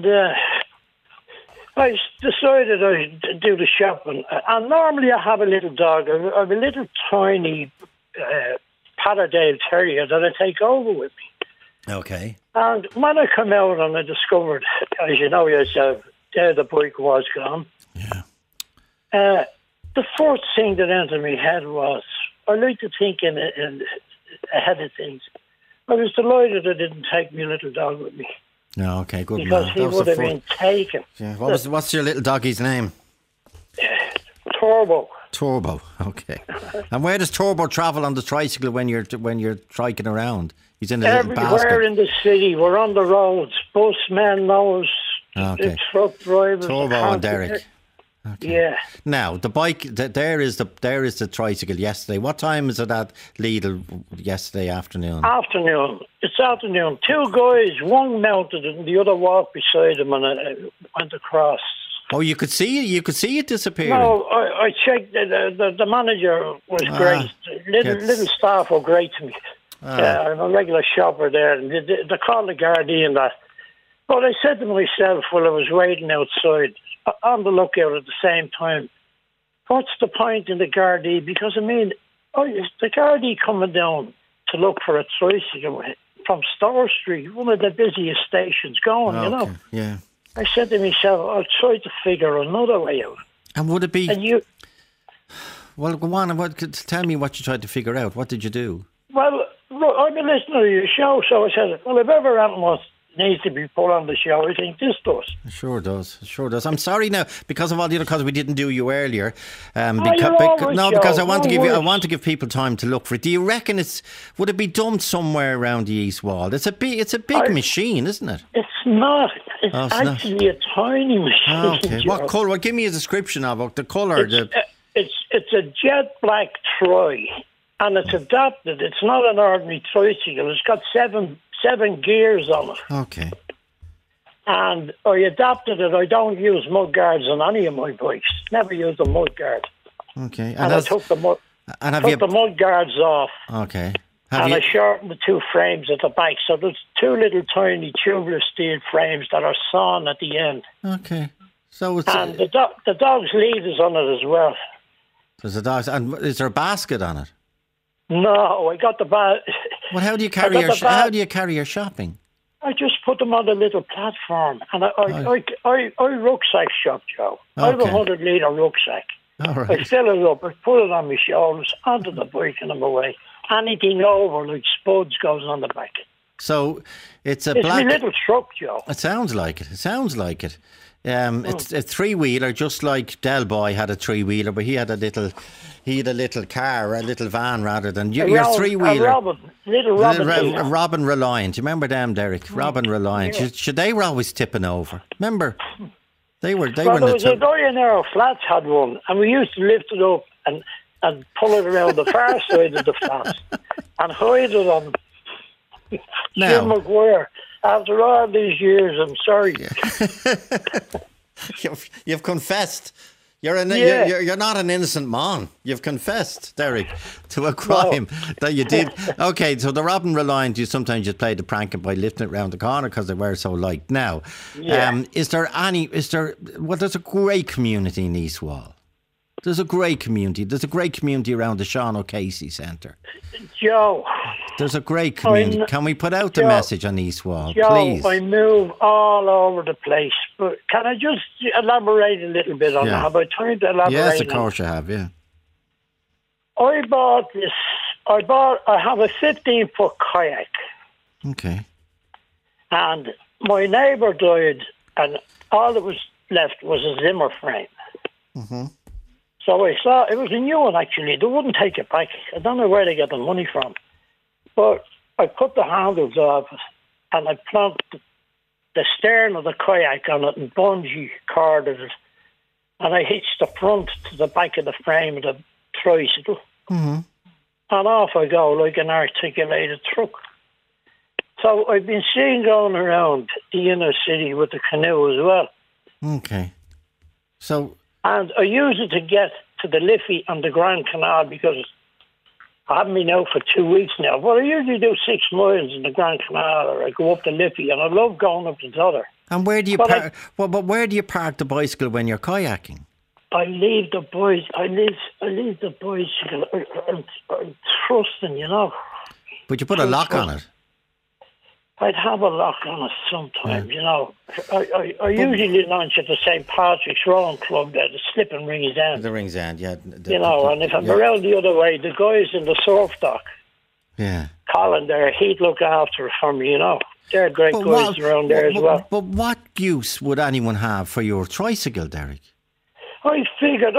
I decided I'd do the shopping. And normally I have a little dog. I have a little tiny Patterdale Terrier that I take over with me. Okay. And when I come out and I discovered, as you know yourself, there the bike was gone. Yeah. The first thing that entered my head was, I like to think in ahead of things. I was delighted I didn't take my little dog with me. No, okay, good. Because he would have been taken. Yeah. What's your little doggie's name? Turbo. Turbo, okay. And where does Turbo travel on the tricycle when you're triking around? He's in a little basket. Everywhere in the city. We're on the roads. Busmen knows. Okay. The truck drivers. Turbo and Derek. Okay. Yeah. Now the bike. There is the tricycle yesterday. What time is it at Lidl yesterday afternoon? Afternoon. It's afternoon. Two guys, one mounted it and the other walked beside him, and I went across. Oh, you could see it. You could see it disappearing. No, I checked. The manager was great. Little staff were great to me. I'm a regular shopper there, and they called the Gardaí and that. But I said to myself while I was waiting outside, on the lookout at the same time, what's the point in the Gardaí? Because, the Gardaí coming down to look for a tricycle from Store Street, one of the busiest stations going, Yeah. I said to myself, I'll try to figure another way out. And would it be... And you... Well, go on. Tell me what you tried to figure out. What did you do? Well, look, I'm a listener to your show, so I said, well, if ever anyone needs to be put on the show, I think this does. It sure does. I'm sorry now because of all the other because we didn't do you earlier. Because I want to give people time to look for it. Do you reckon would it be dumped somewhere around the East Wall? It's a big machine, isn't it? It's not. It's actually a tiny machine. Okay. What colour? Well, give me a description of it. The colour. It's a jet black Troy, and it's adapted. It's not an ordinary tricycle. It's got seven gears on it. Okay. And I adapted it. I don't use mud guards on any of my bikes. Never use a mud guard. Okay. And I took the mud guards off. Okay. I shortened the two frames at the back. So there's two little tiny tubular steel frames that are sawn at the end. Okay. So it's... And the dog's lead is on it as well. There's a dog. And is there a basket on it? No, I got the bag. Well, how do you carry your shopping? I just put them on a little platform, and I rucksack shop, Joe. Okay. I have a 100-litre rucksack. All right. I fill it up, I put it on my shoulders, onto the bike, and I'm away. Anything over, like spuds, goes on the back. So it's a It's black... a little truck, Joe. It sounds like it. It's a three-wheeler, just like Del Boy had a three-wheeler, but he had a little car, a little van rather than your three-wheeler. Robin Reliant. You remember them, Derek? Robin Reliant. Yeah. Should they were always tipping over? Remember? They were. There was a guy in our flats had one, and we used to lift it up and pull it around the far side of the flats and hide it on Jim McGuire. After all these years, I'm sorry. You've confessed. You're not an innocent man. You've confessed, Derek, to a crime that you did. Okay, so the Robin Reliant, you sometimes just played the prank by lifting it around the corner because they were so light. Now, there's a great community in East Wall. There's a great community. There's a great community around the Sean O'Casey Centre. Joe. There's a great community. Can we put out the message on East Wall, Joe, please? I move all over the place. But can I just elaborate a little bit on that? Have I time to elaborate? Yes, of course you have, yeah. I bought this. I have a 15-foot kayak. Okay. And my neighbour died, and all that was left was a Zimmer frame. Mm-hmm. So I saw, it was a new one actually. They wouldn't take it back. I don't know where they get the money from. But I cut the handles off it, and I planted the stern of the kayak on it and bungee corded it. And I hitched the front to the back of the frame of the tricycle. Mm-hmm. And off I go like an articulated truck. So I've been seeing going around the inner city with the canoe as well. Okay. So... And I use it to get to the Liffey and the Grand Canal because I haven't been out for 2 weeks now. But I usually do 6 miles in the Grand Canal, or I go up the Liffey, and I love going up the Dodder. And where do you park? But where do you park the bicycle when you're kayaking? I leave the bicycle. I'm trusting, you know. But you put a lock on it. I'd have a lock on it sometimes, you know. I usually launch at the St. Patrick's Rowing Club there, the slip and rings end. The rings end, yeah. And if I'm around the other way, the guys in the surf dock, Colin there, he'd look after it for me, you know. They're great guys around there as well. But what use would anyone have for your tricycle, Derek? I figured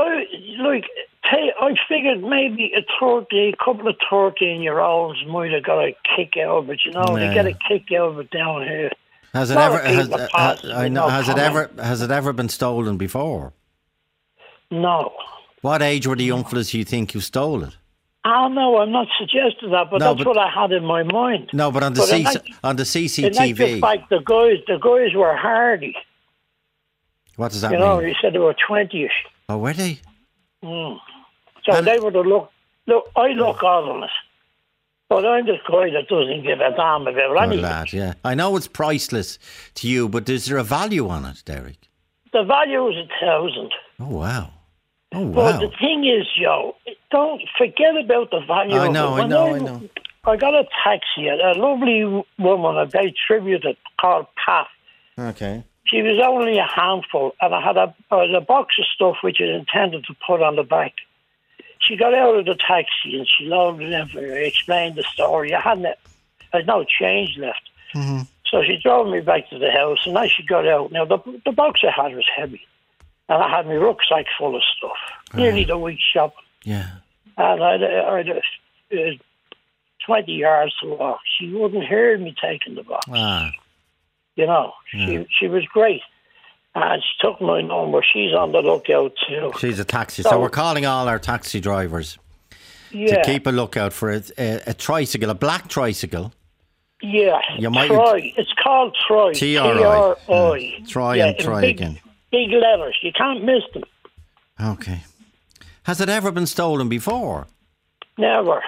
maybe a couple of 13-year-olds might have got a kick out of it, you know. They get a kick out of it down here. Has it ever been stolen before? No. What age were the young fellas you think you stole it? Oh no, I'm not suggesting that, but that's what I had in my mind. No, but on the CCTV, in fact, the guys were hardy. What does that mean? You know, he said they were 20ish. Oh, were they? So they would have looked. Look, I look honest, but I'm the guy that doesn't give a damn about anything. Lad, yeah. I know it's priceless to you, but is there a value on it, Derek? The value is 1,000. Oh wow! Oh wow! But the thing is, Joe, don't forget about the value. I know. I got a taxi, a lovely woman, a very tributed called Pat. Okay. She was only a handful, and I had a box of stuff which I intended to put on the back. She got out of the taxi and she loaded it in for me. I explained the story. I had no change left. Mm-hmm. So she drove me back to the house, and as she got out, now the box I had was heavy, and I had my rucksack full of stuff, nearly the week's shopping. Yeah. And I had 20 yards to walk. She wouldn't hear me taking the box. You know, she was great. And she took my number. She's on the lookout too. She's a taxi. So we're calling all our taxi drivers to keep a lookout for a tricycle, a black tricycle. Yeah, Troy. It's called Troy. T-R-I. Troy and Troy again. Big letters. You can't miss them. Okay. Has it ever been stolen before? Never.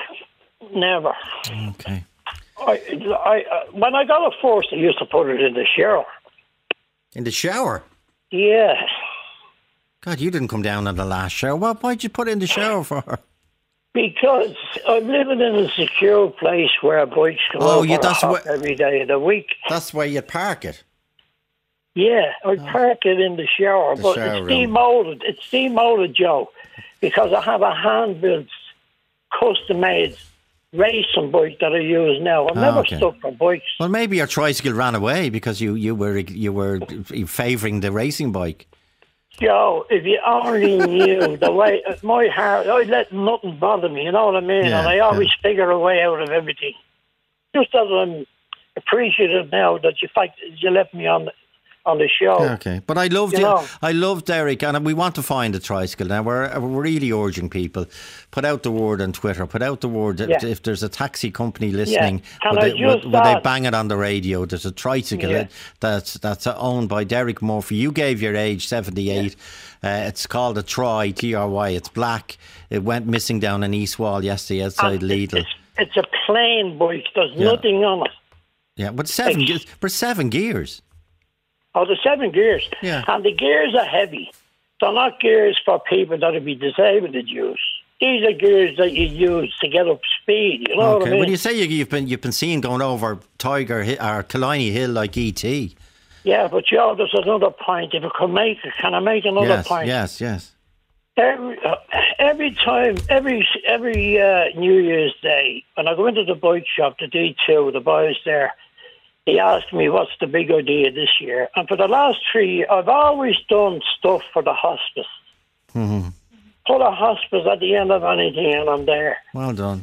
Okay. When I got it first, I used to put it in the shower. In the shower? Yeah. God, you didn't come down in the last shower. Well, why'd you put it in the shower for? Because I'm living in a secure place where bikes go every day of the week. That's where you park it? Yeah, I park it in the shower, but it's demolded. It's demolded, Joe, because I have a hand-built, custom-made racing bike that I use now. I'm never stuck for bikes. Well, maybe your tricycle ran away because you were favouring the racing bike. Joe, if you only knew the way my heart, I let nothing bother me. You know what I mean? Yeah, and I always figure a way out of everything. Just as I'm appreciative now that you left me on the show. Okay, but I love Derek, and we want to find a tricycle. Now we're really urging people, put out the word on Twitter, put out the word if there's a taxi company listening, would they bang it on the radio? There's a tricycle that's owned by Derek Murphy. You gave your age, 78. It's called a Troy, Try. It's black. It went missing down in East Wall yesterday outside Lidl. It's a plain bike. There's nothing on it. Yeah, but 7 gears. Oh, the 7 gears. Yeah. And the gears are heavy. They're not gears for people that would be disabled to use. These are gears that you use to get up speed. You know what I mean? When you say you've been seen going over Tiger Hill or Killiney Hill like E.T. Yeah, but Joe, there's another point. If I can I make another point? Yes. Every time, every New Year's Day, when I go into the bike shop, the D2, the boys there, he asked me, what's the big idea this year? And for the last 3 years, I've always done stuff for the hospice. Mm-hmm. Put a hospice at the end of anything and I'm there. Well done.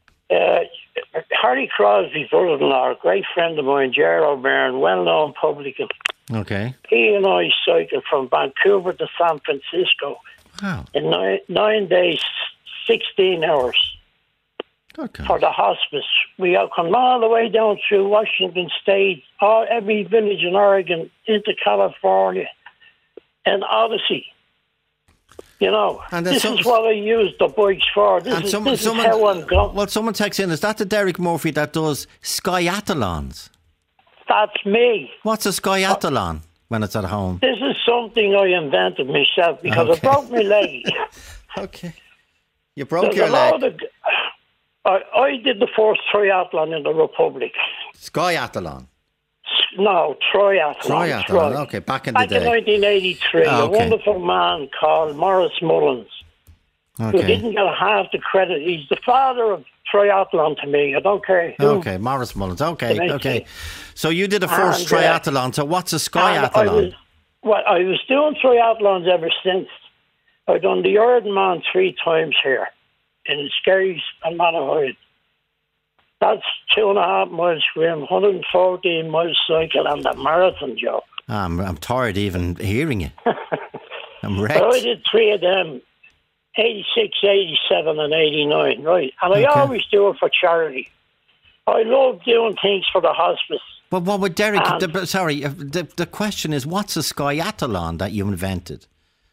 Harry Crosby's brother-in-law, a great friend of mine, Gerald Byrne, well-known publican. Okay. He and I cycled from Vancouver to San Francisco in 9 days, 16 hours. Okay. For the hospice. We have come all the way down through Washington State, every village in Oregon, into California, and Odyssey. You know, and this is what I use the bikes for. This is how I'm going. Well, someone texts in, is that the Derek Murphy that does skiathlons? That's me. What's a skiathlon when it's at home? This is something I invented myself because I broke my leg. Okay. You broke your leg? I did the first triathlon in the Republic. Skiathlon? No, triathlon. Triathlon, okay, back in the day. Back in 1983, a wonderful man called Morris Mullins, who didn't get half the credit. He's the father of triathlon to me. I don't care who. Okay, Morris Mullins. Okay. So you did a first triathlon. So what's a skiathlon? I was doing triathlons ever since. I've done the Ironman 3 times here in Skerries and Manahide. That's 2.5 miles swim, 114 miles cycle, and a marathon, Joe. I'm tired even hearing it. I'm wrecked. But I did 3 of them, 86, 87 and 89, right? And I always do it for charity. I love doing things for the hospice. But what would Derek... the question is, what's a skiathlon that you invented?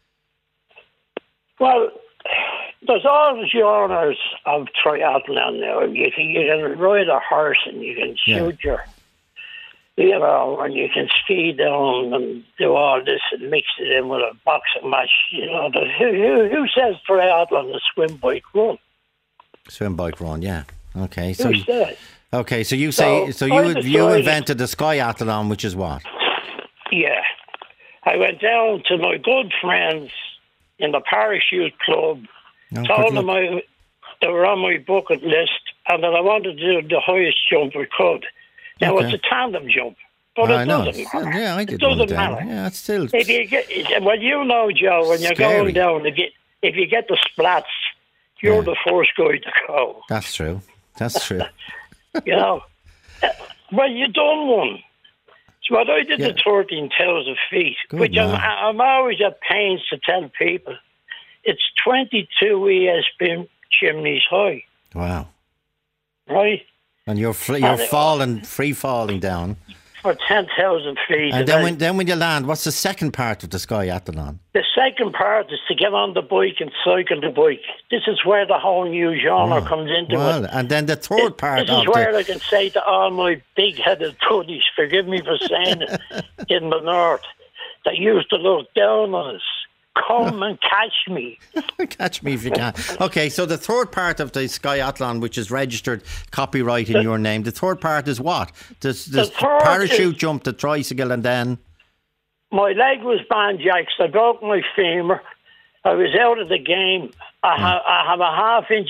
Well, there's all the genres of triathlon now. You can ride a horse and you can shoot and you can ski down and do all this and mix it in with a boxing match. You know, who says triathlon is swim, bike, run? Swim, bike, run, yeah. Okay, so who says? Okay, so you say you invented the skiathlon, which is what? Yeah, I went down to my good friends in the parachute club. Told them they were on my bucket list and that I wanted to do the highest jump I could. Now, it's a tandem jump, but it doesn't matter. Yeah, I did. It doesn't matter. Yeah, it's still... If you get, well, you know, Joe, when you're going down, if you get the splats, you're the first guy to go. That's true. You know, well, you done one. So I did the 13,000 feet, which I'm always at pains to tell people. It's 22 ESP chimneys high. Wow. Right? And you're free falling down. For 10,000 feet. And then when you land, what's the second part of the skiathlon? The second part is to get on the bike and cycle the bike. This is where the whole new genre comes into it. And then the third part This is where I can say to all my big-headed puddies, forgive me for saying it, in the north, that used to look down on us. Come and catch me. Catch me if you can. Okay, so the third part of the skiathlon, which is registered copyright in your name, the third part is what? The parachute jump, the tricycle, and then? My leg was banjaxed. I broke my femur. I was out of the game. I have a half inch of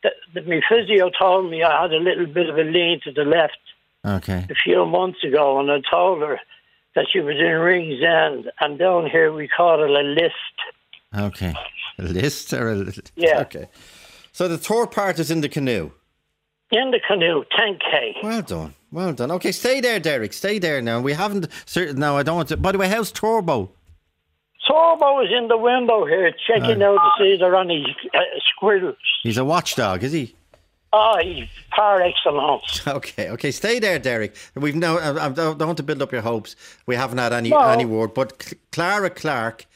my physio told me I had a little bit of a lean to the left Okay. a few months ago, and I told her that she was in Ringsend, and down here we call it a list. Okay. A list or a... Yeah. Okay. So the third part is in the canoe. In the canoe, 10K. Well done. Well done. Okay, stay there, Derek. Stay there now. We haven't... No, I don't want to... By the way, how's Turbo? Turbo is in the window here checking out to see if there are any squirrels. He's a watchdog, is he? Oh, he's par excellence. Okay. Stay there, Derek. We've no... I don't want to build up your hopes. We haven't had any word. But Clara Clark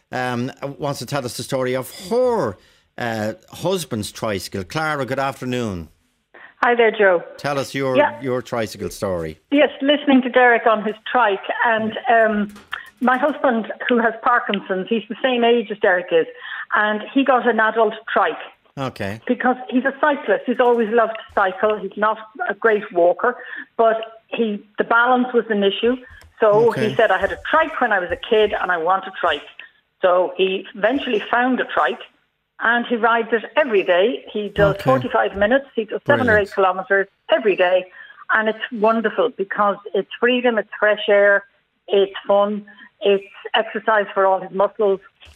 wants to tell us the story of her husband's tricycle. Clara, good afternoon. Hi there, Joe. Tell us your tricycle story. Yes, listening to Derek on his trike, and my husband, who has Parkinson's, he's the same age as Derek is, and he got an adult trike. Okay. Because he's a cyclist. He's always loved to cycle. He's not a great walker, but the balance was an issue. So he said, I had a trike when I was a kid and I want a trike. So he eventually found a trike and he rides it every day. He does 45 minutes. He does 7 or 8 kilometres every day. And it's wonderful because it's freedom, it's fresh air, it's fun, it's exercise for all his muscles.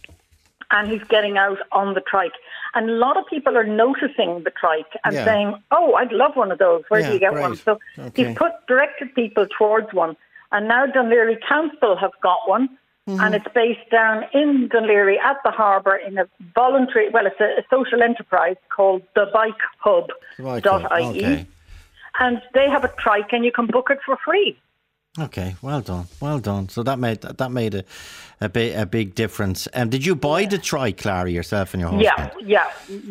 And he's getting out on the trike. And a lot of people are noticing the trike and saying, oh, I'd love one of those. Where do you get one? So he's directed people towards one. And now Dún Laoghaire Council have got one. Mm-hmm. And it's based down in Dún Laoghaire at the harbour in a voluntary, it's a social enterprise called the BikeHub.ie. Okay. And they have a trike and you can book it for free. Okay, well done. So that made a big difference. Did you buy the trike, Clara, yourself and your husband? Yeah.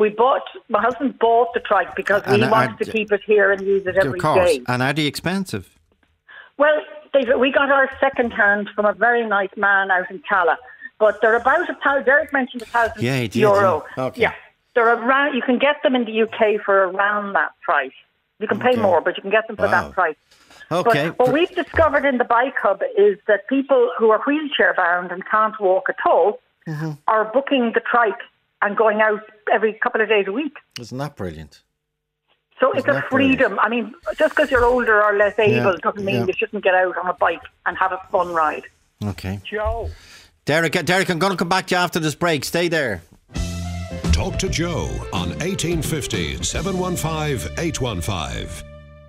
My husband bought the trike because we wanted to keep it here and use it every day. And are they expensive? Well, David, we got ours second hand from a very nice man out in Cala, but they're about £1,000. Derek mentioned €1,000. Yeah, he did. Euro. Okay. Yeah, they're around. You can get them in the UK for around that price. You can pay more, but you can get them for that price. Okay. But what we've discovered in the Bike Hub is that people who are wheelchair bound and can't walk at all are booking the trike and going out every couple of days a week. Isn't that brilliant? So it's a freedom. I mean, just because you're older or less able doesn't mean you shouldn't get out on a bike and have a fun ride. Okay. Joe. Derek, I'm going to come back to you after this break. Stay there. Talk to Joe on 1850 715 815.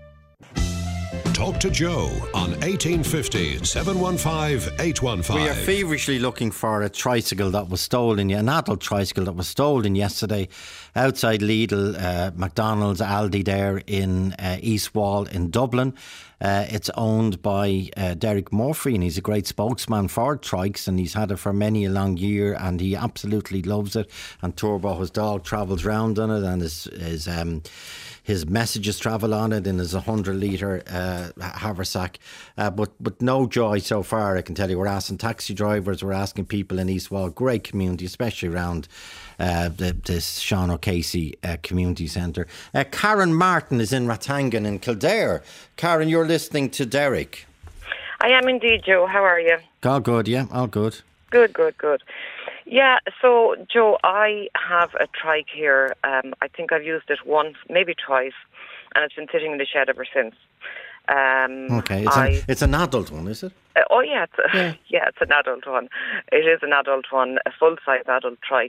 Talk to Joe on 1850 715 815. We are feverishly looking for a tricycle that was stolen, an adult tricycle that was stolen yesterday outside Lidl, McDonald's, Aldi there in East Wall in Dublin. It's owned by Derek Murphy, and he's a great spokesman for trikes, and he's had it for many a long year, and he absolutely loves it. And Turbo, his dog, travels round on it, and his messages travel on it in his 100-litre haversack. But no joy so far, I can tell you. We're asking taxi drivers, we're asking people in East Wall, great community, especially around this Sean O'Casey Community Centre. Karen Martin is in Rathangan in Kildare. Karen, you're listening to Derek. I am indeed, Joe. How are you? All good, yeah, all good. Good. Yeah, so, Joe, I have a trike here. I think I've used it once, maybe twice, and it's been sitting in the shed ever since. Okay, it's an adult one, is it? It's an adult one. It is an adult one, a full-size adult trike.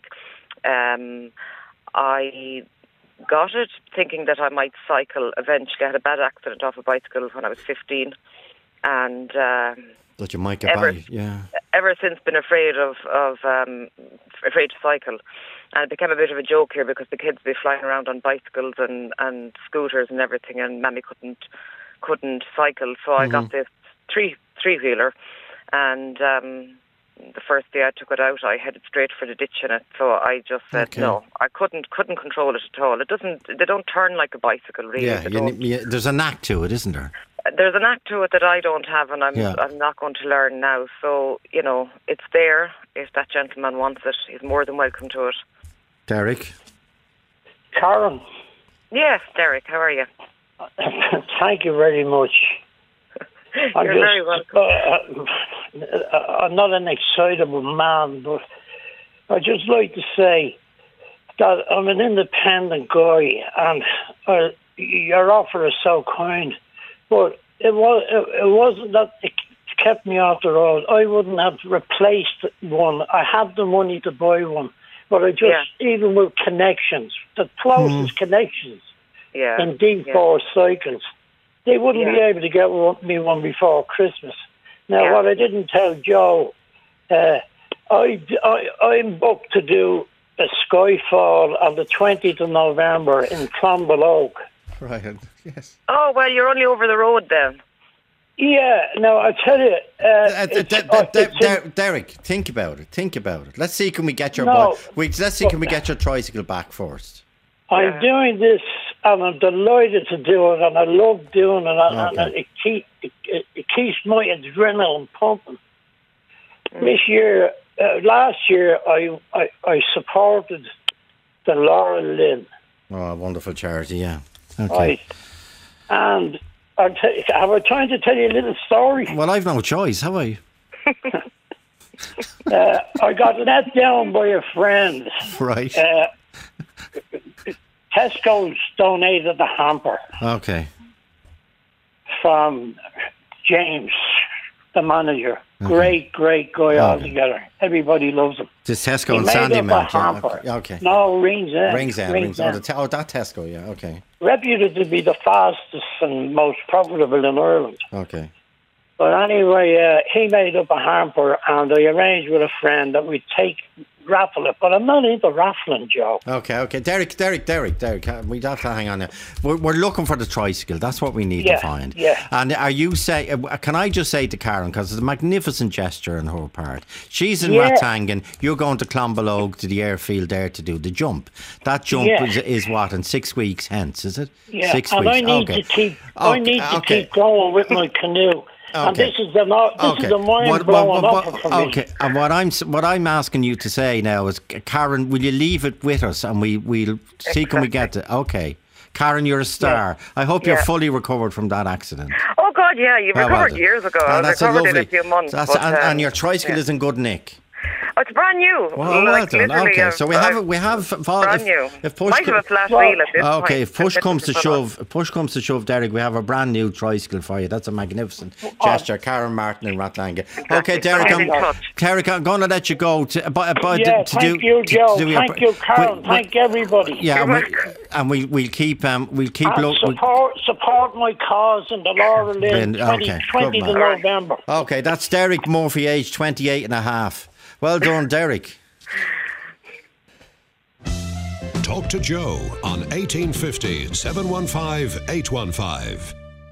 I got it thinking that I might cycle eventually. I had a bad accident off a bicycle when I was 15, and that you might get by, yeah. Ever since been afraid afraid to cycle, and it became a bit of a joke here because the kids would be flying around on bicycles and scooters and everything, and Mammy couldn't cycle, so I got this three-wheeler, and the first day I took it out, I headed straight for the ditch in it. So I just said no. I couldn't control it at all. They don't turn like a bicycle, really. Yeah, there's a knack to it, isn't there? There's a knack to it that I don't have, and I'm not going to learn now. So it's there. If that gentleman wants it, he's more than welcome to it. Derek. Karen. Yes, Derek. How are you? Thank you very much. You're very welcome. I'm not an excitable man, but I'd just like to say that I'm an independent guy, and your offer is so kind, but it wasn't that it kept me off the road. I wouldn't have replaced one. I had the money to buy one, but I just, even with connections, the closest connections in D4 cycles, they wouldn't be able to get me one before Christmas. Now, what I didn't tell Joe, I'm booked to do a Skyfall on the 20th of November in Clonbelogue. Right, yes. Oh, well, you're only over the road then. Yeah, no, I tell you... Derek, think about it. Let's see, can we get your can we get your tricycle back first? I'm doing this, and I'm delighted to do it, and I love doing it, and it keeps my adrenaline pumping. Last year, I supported the Laura Lynn. Oh, a wonderful charity, yeah. Okay. Right. And have I time to tell you a little story? Well, I've no choice, have I? I got let down by a friend. Right. Tesco's donated a hamper. Okay. From James, the manager. Great guy altogether. Everybody loves him. This Tesco and Sandymount. Okay. No, Rings End. Rings End. That Tesco, yeah, okay. Reputed to be the fastest and most profitable in Ireland. Okay. But anyway, he made up a hamper, and I arranged with a friend that we'd raffle it. But I'm not into raffling, Joe. Okay. Derek, we'd have to hang on there. We're looking for the tricycle. That's what we need to find. Yeah. And can I just say to Karen, because it's a magnificent gesture on her part. She's in Ratangan. You're going to Clonbelogue to the airfield there to do the jump. That jump is what, in 6 weeks hence, is it? Yeah. 6 and weeks. I need to keep going with my canoe. Okay. And this is the mind blowing offer for me. Okay, and what I'm asking you to say now is, Karen, will you leave it with us, and we'll see can we get it? Okay, Karen, you're a star. I hope you're fully recovered from that accident. Oh God, yeah, you recovered years ago. I recovered in a few months. And your tricycle is in good nick. Oh, it's brand new. Well done. Okay, so we have brand new. If push might have a flat wheel at this point. If push comes to shove, Derek, we have a brand new tricycle for you. That's a magnificent gesture. Karen Martin in Ratlangan. Exactly. Okay, Derek, I'm going to let you go. Thank you, Joe. Thank you, Karen. Thank everybody. Yeah, we'll keep support my cause in the Laura Lynn 20th of November. Okay, that's Derek Murphy, age 28 and a half. Well done, Derek. Talk to Joe on 1850 715 815.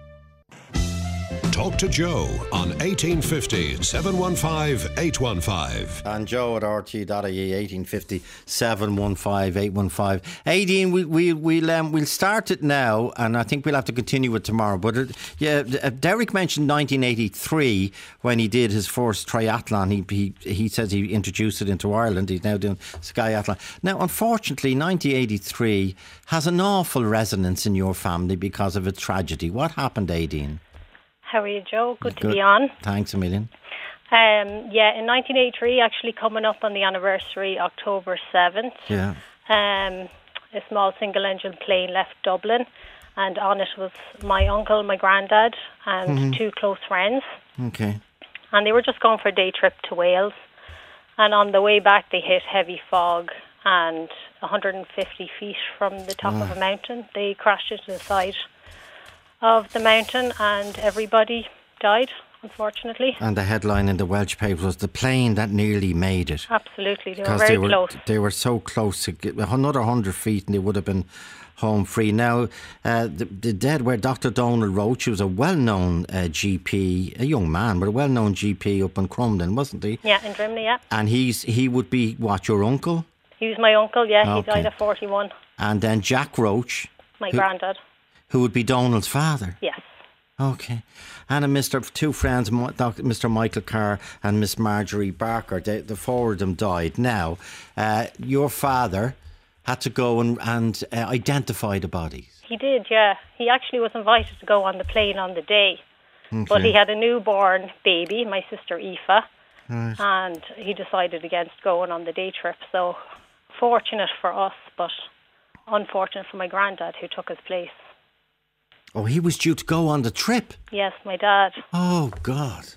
Talk to Joe on 1850 715 815. And Joe at RT.ie 1850 715 815. Aideen, we'll start it now, and I think we'll have to continue it tomorrow. But Derek mentioned 1983 when he did his first triathlon. He says he introduced it into Ireland. He's now doing skiathlon. Now, unfortunately, 1983 has an awful resonance in your family because of a tragedy. What happened, Aideen? How are you, Joe? Good to be on. Thanks a million. In 1983, actually coming up on the anniversary, October 7th, a small single-engine plane left Dublin, and on it was my uncle, my granddad, and two close friends. Okay. And they were just going for a day trip to Wales. And on the way back, they hit heavy fog, and 150 feet from the top of a mountain, they crashed into the side of the mountain, and everybody died, unfortunately. And the headline in the Welsh paper was the plane that nearly made it. Absolutely, they were very close. They were so close to another 100 feet, and they would have been home free. Now, the dead were Dr. Donald Roach, who was a well-known GP, a young man, but a well-known GP up in Crumlin, wasn't he? Yeah, in Drimnagh, yeah. And he would be, what, your uncle? He was my uncle, yeah. Okay. He died at 41. And then Jack Roach. My granddad. Who would be Donald's father? Yes. Okay. And two friends, Mr. Michael Carr and Miss Marjorie Barker, the four of them died. Now, your father had to go and identify the bodies. He did, yeah. He actually was invited to go on the plane on the day. Okay. But he had a newborn baby, my sister Aoife, and he decided against going on the day trip. So fortunate for us, but unfortunate for my granddad who took his place. Oh, he was due to go on the trip? Yes, my dad. Oh, God.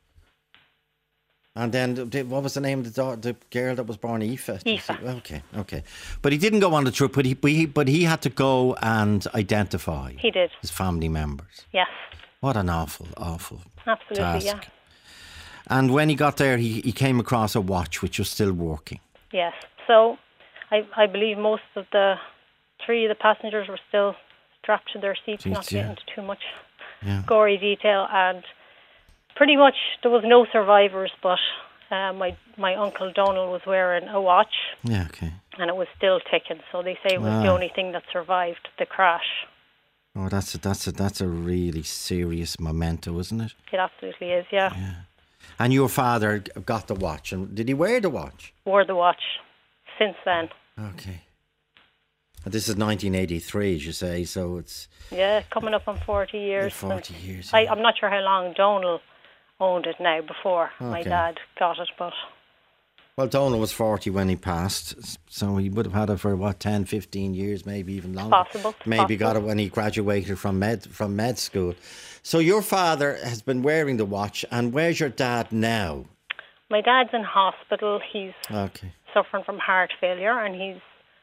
And then, what was the name of the girl that was born? Aoife? Aoife. Okay. But he didn't go on the trip, but he had to go and identify He did. his family members. Yes. What an awful Absolutely, task. yeah. And when he got there, he came across a watch which was still working. Yes. So I believe most of the 3 of the passengers were still strapped to their seats, not to get into too much gory detail, and pretty much there was no survivors, but my uncle Donald was wearing a watch. Yeah, okay. And it was still ticking, so they say it was the only thing that survived the crash. Oh, that's a really serious memento, isn't it? It absolutely is, yeah. And your father got the watch, and did he wear the watch? Wore the watch since then. Okay. And this is 1983, as you say, so it's... Yeah, coming up on 40 years. 40 years. I'm not sure how long Donald owned it now before my dad got it, but... Well, Donald was 40 when he passed, so he would have had it for, 10, 15 years, maybe even longer. Possible. Maybe got it when he graduated from med school. So your father has been wearing the watch, and where's your dad now? My dad's in hospital. He's suffering from heart failure, and he's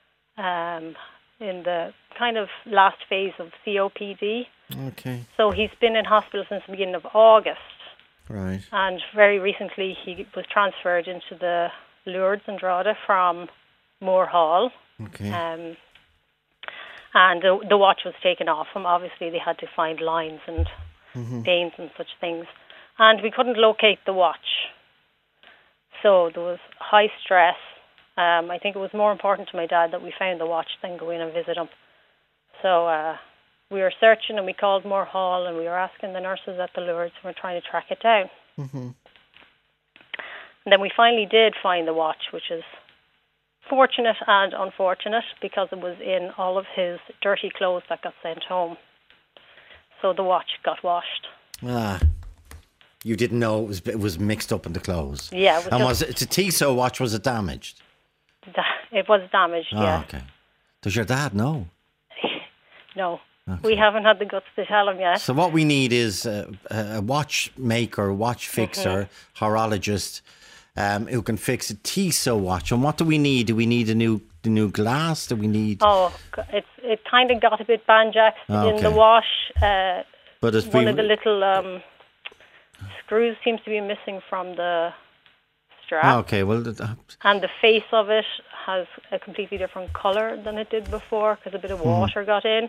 in the kind of last phase of COPD. Okay. So he's been in hospital since the beginning of August. Right. And very recently he was transferred into the Lourdes and Drogheda from Moore Hall. Okay. And the watch was taken off him. Obviously they had to find lines and veins and such things. And we couldn't locate the watch. So there was high stress. I think it was more important to my dad that we found the watch than go in and visit him. So we were searching, and we called Moore Hall, and we were asking the nurses at the Lourdes, and we were trying to track it down. And then we finally did find the watch, which is fortunate and unfortunate because it was in all of his dirty clothes that got sent home. So the watch got washed. You didn't know it was mixed up in the clothes? Yeah. It's a Tissot watch, was it damaged? It was damaged, yeah. Okay. Does your dad know? No. Okay. We haven't had the guts to tell him yet. So what we need is a watchmaker, watch fixer, horologist who can fix a Tissot watch. And what do we need? Do we need the new glass? Do we need... Oh, it kind of got a bit banjaxed in the wash. But one of the little screws seems to be missing from the strap. Okay, well... and the face of it has a completely different colour than it did before because a bit of water got in.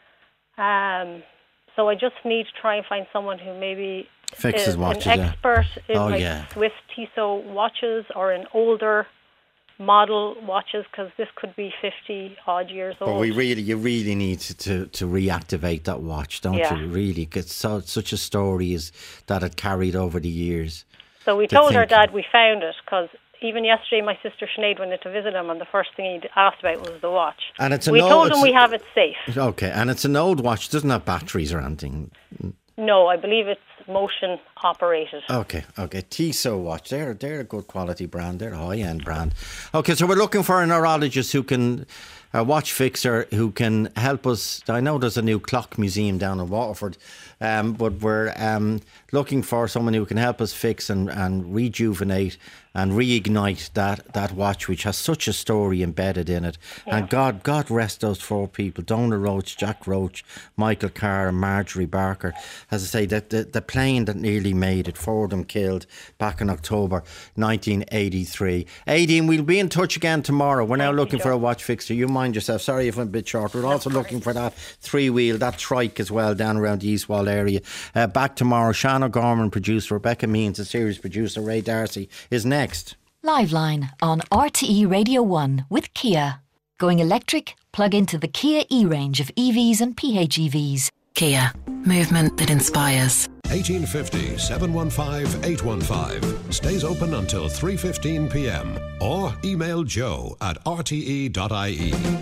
So I just need to try and find someone who maybe fixes is watches, an expert in Swiss Tissot watches or in older model watches, because this could be 50 odd years old. But you really need to reactivate that watch, don't you? Really, it's such a story that it carried over the years. So we told our dad we found it, because even yesterday my sister Sinead went in to visit him, and the first thing he asked about was the watch. And we told him we have it safe. Okay, and it's an old watch. It doesn't have batteries or anything. No, I believe it's motion operated. Okay. Tissot watch. They're a good quality brand. They're a high-end brand. Okay, so we're looking for a neurologist a watch fixer who can help us. I know there's a new clock museum down in Waterford, but we're looking for someone who can help us fix and rejuvenate and reignite that watch, which has such a story embedded in it. Yeah. And God rest those 4 people: Donald Roach, Jack Roach, Michael Carr and Marjorie Barker. As I say, the plane that nearly made it, 4 of them killed back in October 1983. Aidan, we'll be in touch again tomorrow. We're now looking for a watch fixer. You mind yourself. Sorry if I'm a bit short. We're also looking for that 3-wheel, that trike as well, down around the Eastwall area. Back tomorrow. Shannon Gorman, producer. Rebecca Means, the series producer. Ray Darcy is next. Liveline on RTE Radio 1 with Kia. Going electric? Plug into the Kia E-range of EVs and PHEVs. Kia. Movement that inspires. 1850 715 815. Stays open until 3:15 p.m. or email joe@rte.ie.